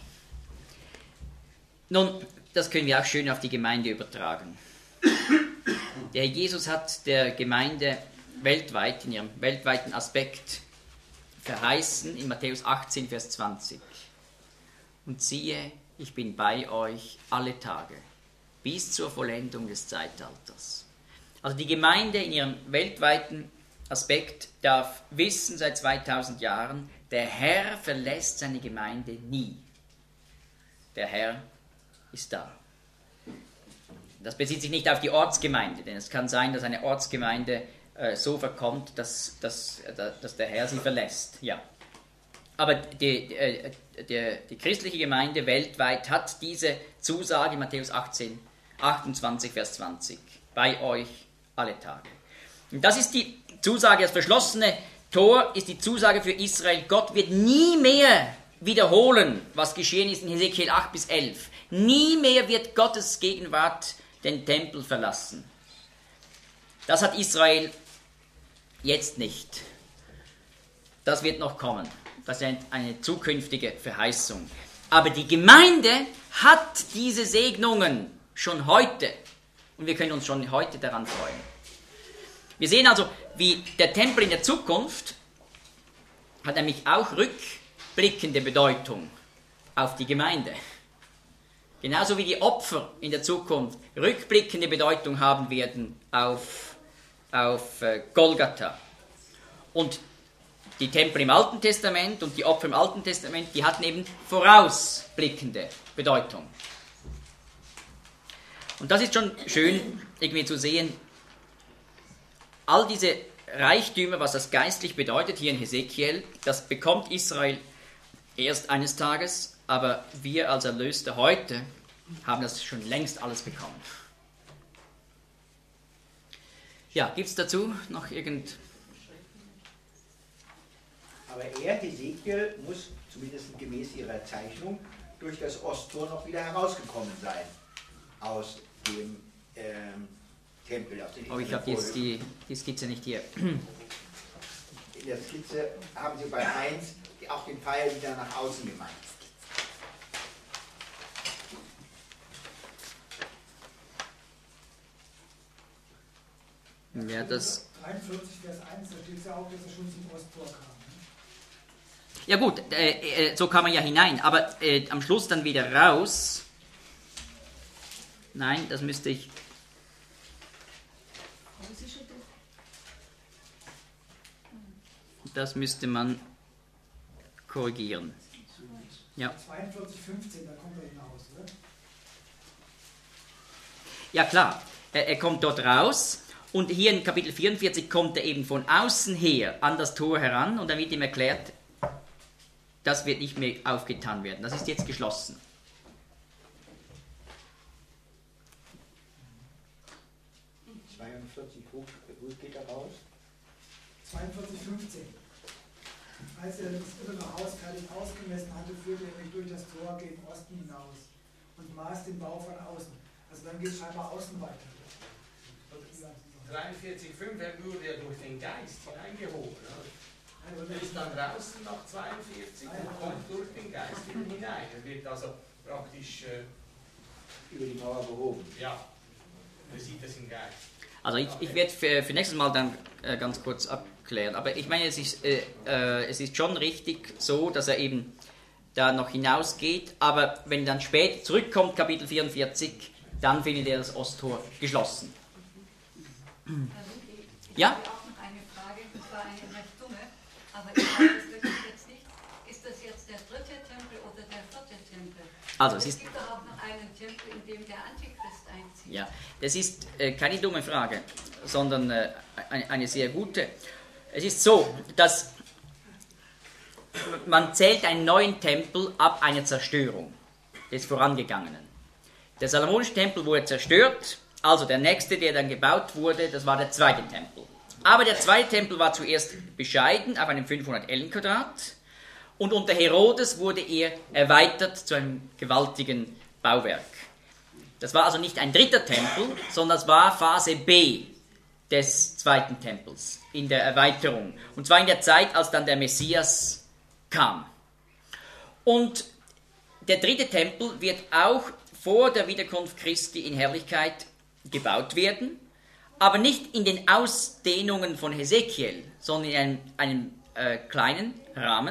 Nun, das können wir auch schön auf die Gemeinde übertragen. Der Jesus hat der Gemeinde weltweit, in ihrem weltweiten Aspekt, verheißen in Matthäus achtzehn, Vers zwanzig. Und siehe, ich bin bei euch alle Tage, bis zur Vollendung des Zeitalters. Also die Gemeinde in ihrem weltweiten Aspekt darf wissen seit zweitausend Jahren, der Herr verlässt seine Gemeinde nie. Der Herr ist da. Das bezieht sich nicht auf die Ortsgemeinde, denn es kann sein, dass eine Ortsgemeinde äh, so verkommt, dass, dass, dass der Herr sie verlässt. Ja. Aber die, äh, die, die christliche Gemeinde weltweit hat diese Zusage, Matthäus achtzehn, achtundzwanzig, Vers zwanzig. Bei euch alle Tage. Und das ist die Zusage, das verschlossene Tor ist die Zusage für Israel. Gott wird nie mehr wiederholen, was geschehen ist in Hesekiel acht bis elf. Nie mehr wird Gottes Gegenwart den Tempel verlassen. Das hat Israel jetzt nicht. Das wird noch kommen. Das ist eine zukünftige Verheißung. Aber die Gemeinde hat diese Segnungen schon heute. Und wir können uns schon heute daran freuen. Wir sehen also, wie der Tempel in der Zukunft hat nämlich auch rückblickende Bedeutung auf die Gemeinde. Genauso wie die Opfer in der Zukunft rückblickende Bedeutung haben werden auf, auf Golgatha. Und die Tempel im Alten Testament und die Opfer im Alten Testament, die hatten eben vorausblickende Bedeutung. Und das ist schon schön, irgendwie zu sehen, all diese Reichtümer, was das geistlich bedeutet hier in Hesekiel, das bekommt Israel erst eines Tages, aber wir als Erlöste heute haben das schon längst alles bekommen. Ja, gibt es dazu noch irgend... Aber er, Hesekiel, muss, zumindest gemäß ihrer Zeichnung, durch das Osttor noch wieder herausgekommen sein. Aus dem ähm, Tempel. Aus den Aber ich habe jetzt die, die Skizze nicht hier. In der Skizze haben Sie bei eins auch den Pfeil wieder nach außen gemacht. Ja, das dreiundvierzig, Vers eins, da steht es ja auch, dass er schon zum Osttor kam. Ja gut, äh, äh, so kann man ja hinein, aber äh, am Schluss dann wieder raus. Nein, das müsste ich... Das müsste man korrigieren. Ja. zweiundvierzig, fünfzehn, da kommt er hinaus, oder? Ja klar, er, er kommt dort raus und hier in Kapitel vierundvierzig kommt er eben von außen her an das Tor heran und dann wird ihm erklärt, das wird nicht mehr aufgetan werden, das ist jetzt geschlossen. zweiundvierzig, wo geht er raus? zweiundvierzig, fünfzehn. als er das innere Haus fertig ausgemessen hatte, führte er mich durch das Tor gegen Osten hinaus und maß den Bau von außen. Also dann geht es scheinbar außen weiter. dreiundvierzig Komma fünf, er wurde ja durch den Geist hineingehoben. Er ist dann draußen nach zweiundvierzig und kommt durch den Geist hinein. Er wird also praktisch äh, über die Mauer behoben. Ja, er sieht das im Geist. Also ich, ich werde für, für nächstes Mal dann äh, ganz kurz abklären. Aber ich meine, es ist, äh, äh, es ist schon richtig so, dass er eben da noch hinausgeht. Aber wenn er dann später zurückkommt, Kapitel vierundvierzig, dann findet er das Osttor geschlossen. Ich Ja? habe auch noch eine Frage, und zwar eine recht dumme, aber ich weiß es wirklich jetzt nicht. Ist das jetzt der dritte Tempel oder der vierte Tempel? Also, es ist- gibt doch auch noch einen Tempel, in dem der Antichrist einzieht. Ja, das ist äh, keine dumme Frage, sondern äh, eine, eine sehr gute. Es ist so, dass man zählt einen neuen Tempel ab einer Zerstörung des vorangegangenen. Der salomonische Tempel wurde zerstört, also der nächste, der dann gebaut wurde, das war der zweite Tempel. Aber der zweite Tempel war zuerst bescheiden, auf einem fünfhundert Ellen Quadrat, und unter Herodes wurde er erweitert zu einem gewaltigen Bauwerk. Das war also nicht ein dritter Tempel, sondern es war Phase B des zweiten Tempels in der Erweiterung. Und zwar in der Zeit, als dann der Messias kam. Und der dritte Tempel wird auch vor der Wiederkunft Christi in Herrlichkeit gebaut werden, aber nicht in den Ausdehnungen von Hesekiel, sondern in einem, einem äh, kleinen Rahmen.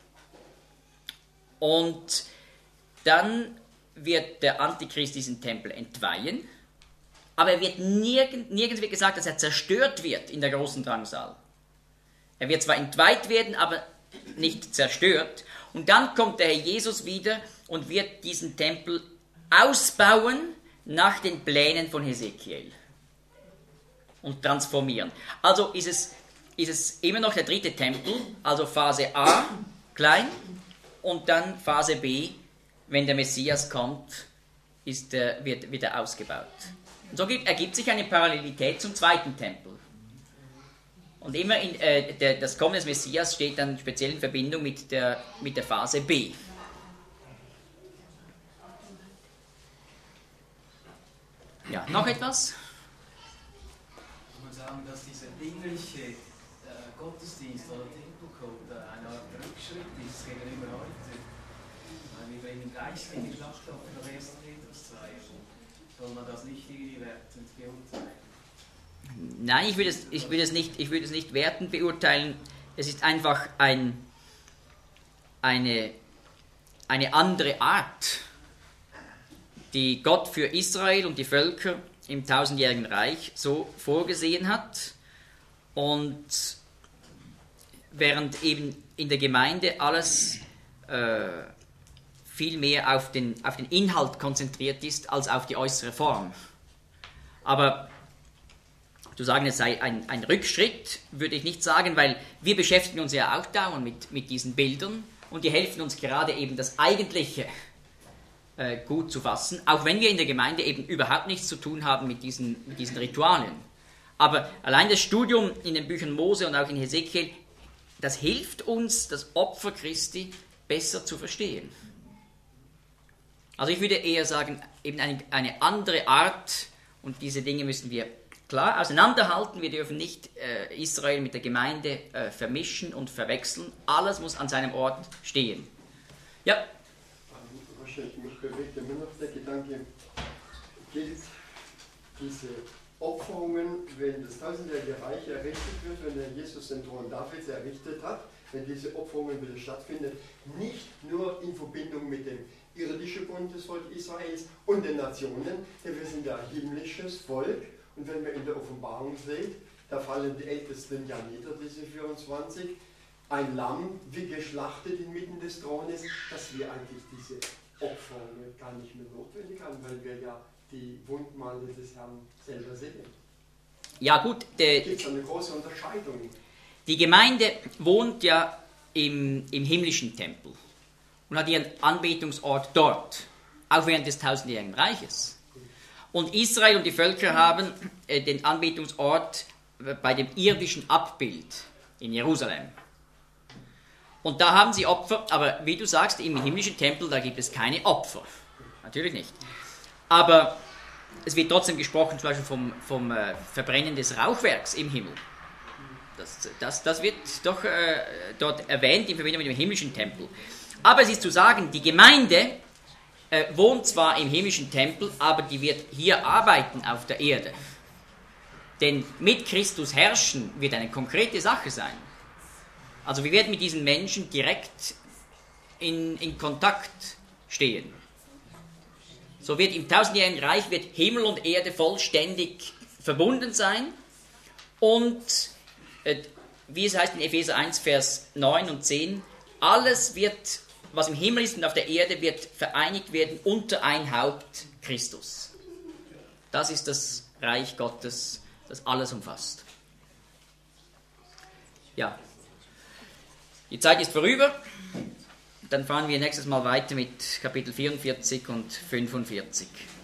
Und dann wird der Antichrist diesen Tempel entweihen, aber er wird nirgend, nirgends wird gesagt, dass er zerstört wird in der großen Drangsal. Er wird zwar entweiht werden, aber nicht zerstört. Und dann kommt der Herr Jesus wieder und wird diesen Tempel ausbauen nach den Plänen von Hesekiel und transformieren. Also ist es, ist es immer noch der dritte Tempel, also Phase A, klein, und dann Phase B, wenn der Messias kommt, ist, äh, wird, wird er ausgebaut. Und so gibt, ergibt sich eine Parallelität zum zweiten Tempel. Und immer in, äh, der, das Kommen des Messias steht dann speziell in Verbindung mit der, mit der Phase B. Ja, noch etwas? Ich muss sagen, dass dieser dingliche äh, Gottesdienst oder Tempelkult äh, eine Art Rückschritt ist gegenüber heute. Weil wir reden geistliche Schlachtopfer nach ersten Petrus zwei. Soll man das nicht irgendwie wertend beurteilen? Nein, ich würde es, ich würde es, nicht, ich würde es nicht wertend beurteilen. Es ist einfach ein, eine, eine andere Art, die Gott für Israel und die Völker im tausendjährigen Reich so vorgesehen hat. Und während eben in der Gemeinde alles äh, viel mehr auf den, auf den Inhalt konzentriert ist, als auf die äußere Form. Aber zu sagen, es sei ein, ein Rückschritt, würde ich nicht sagen, weil wir beschäftigen uns ja auch dauernd mit, mit diesen Bildern und die helfen uns gerade eben das Eigentliche äh, gut zu fassen, auch wenn wir in der Gemeinde eben überhaupt nichts zu tun haben mit diesen, mit diesen Ritualen. Aber allein das Studium in den Büchern Mose und auch in Hesekiel, das hilft uns, das Opfer Christi besser zu verstehen. Also ich würde eher sagen, eben eine, eine andere Art, und diese Dinge müssen wir klar auseinanderhalten. Wir dürfen nicht äh, Israel mit der Gemeinde äh, vermischen und verwechseln. Alles muss an seinem Ort stehen. Ja? Wahrscheinlich, mich bewegt immer noch der Gedanke, gilt diese Opferungen, wenn das tausendjährige Reich errichtet wird, wenn der Jesus den Thron Davids errichtet hat, wenn diese Opferungen wieder stattfinden, nicht nur in Verbindung mit dem irdischen Bund des Volkes Israels und den Nationen, denn wir sind ja ein himmlisches Volk. Und wenn wir in der Offenbarung sehen, da fallen die Ältesten ja nieder, diese vierundzwanzig, ein Lamm wie geschlachtet inmitten des Thrones, dass wir eigentlich diese Opferungen gar nicht mehr notwendig haben, weil wir ja die Wundmale des Herrn selber sehen. Ja gut, der, gibt es eine große Unterscheidung. Die Gemeinde wohnt ja im, im himmlischen Tempel und hat ihren Anbetungsort dort, auch während des tausendjährigen Reiches. Und Israel und die Völker haben äh, den Anbetungsort bei dem irdischen Abbild in Jerusalem. Und da haben sie Opfer, aber wie du sagst, im himmlischen Tempel, da gibt es keine Opfer. Natürlich nicht. Aber es wird trotzdem gesprochen, zum Beispiel vom, vom äh, Verbrennen des Rauchwerks im Himmel. Das, das, das wird doch äh, dort erwähnt in Verbindung mit dem himmlischen Tempel. Aber es ist zu sagen, die Gemeinde äh, wohnt zwar im himmlischen Tempel, aber die wird hier arbeiten auf der Erde. Denn mit Christus herrschen wird eine konkrete Sache sein. Also wir werden mit diesen Menschen direkt in, in Kontakt stehen. So wird im tausendjährigen Reich wird Himmel und Erde vollständig verbunden sein. Und äh, wie es heißt in Epheser eins, Vers neun und zehn, alles wird, was im Himmel ist und auf der Erde, wird vereinigt werden unter ein Haupt, Christus. Das ist das Reich Gottes, das alles umfasst. Ja. Die Zeit ist vorüber. Dann fahren wir nächstes Mal weiter mit Kapitel vierundvierzig und fünfundvierzig.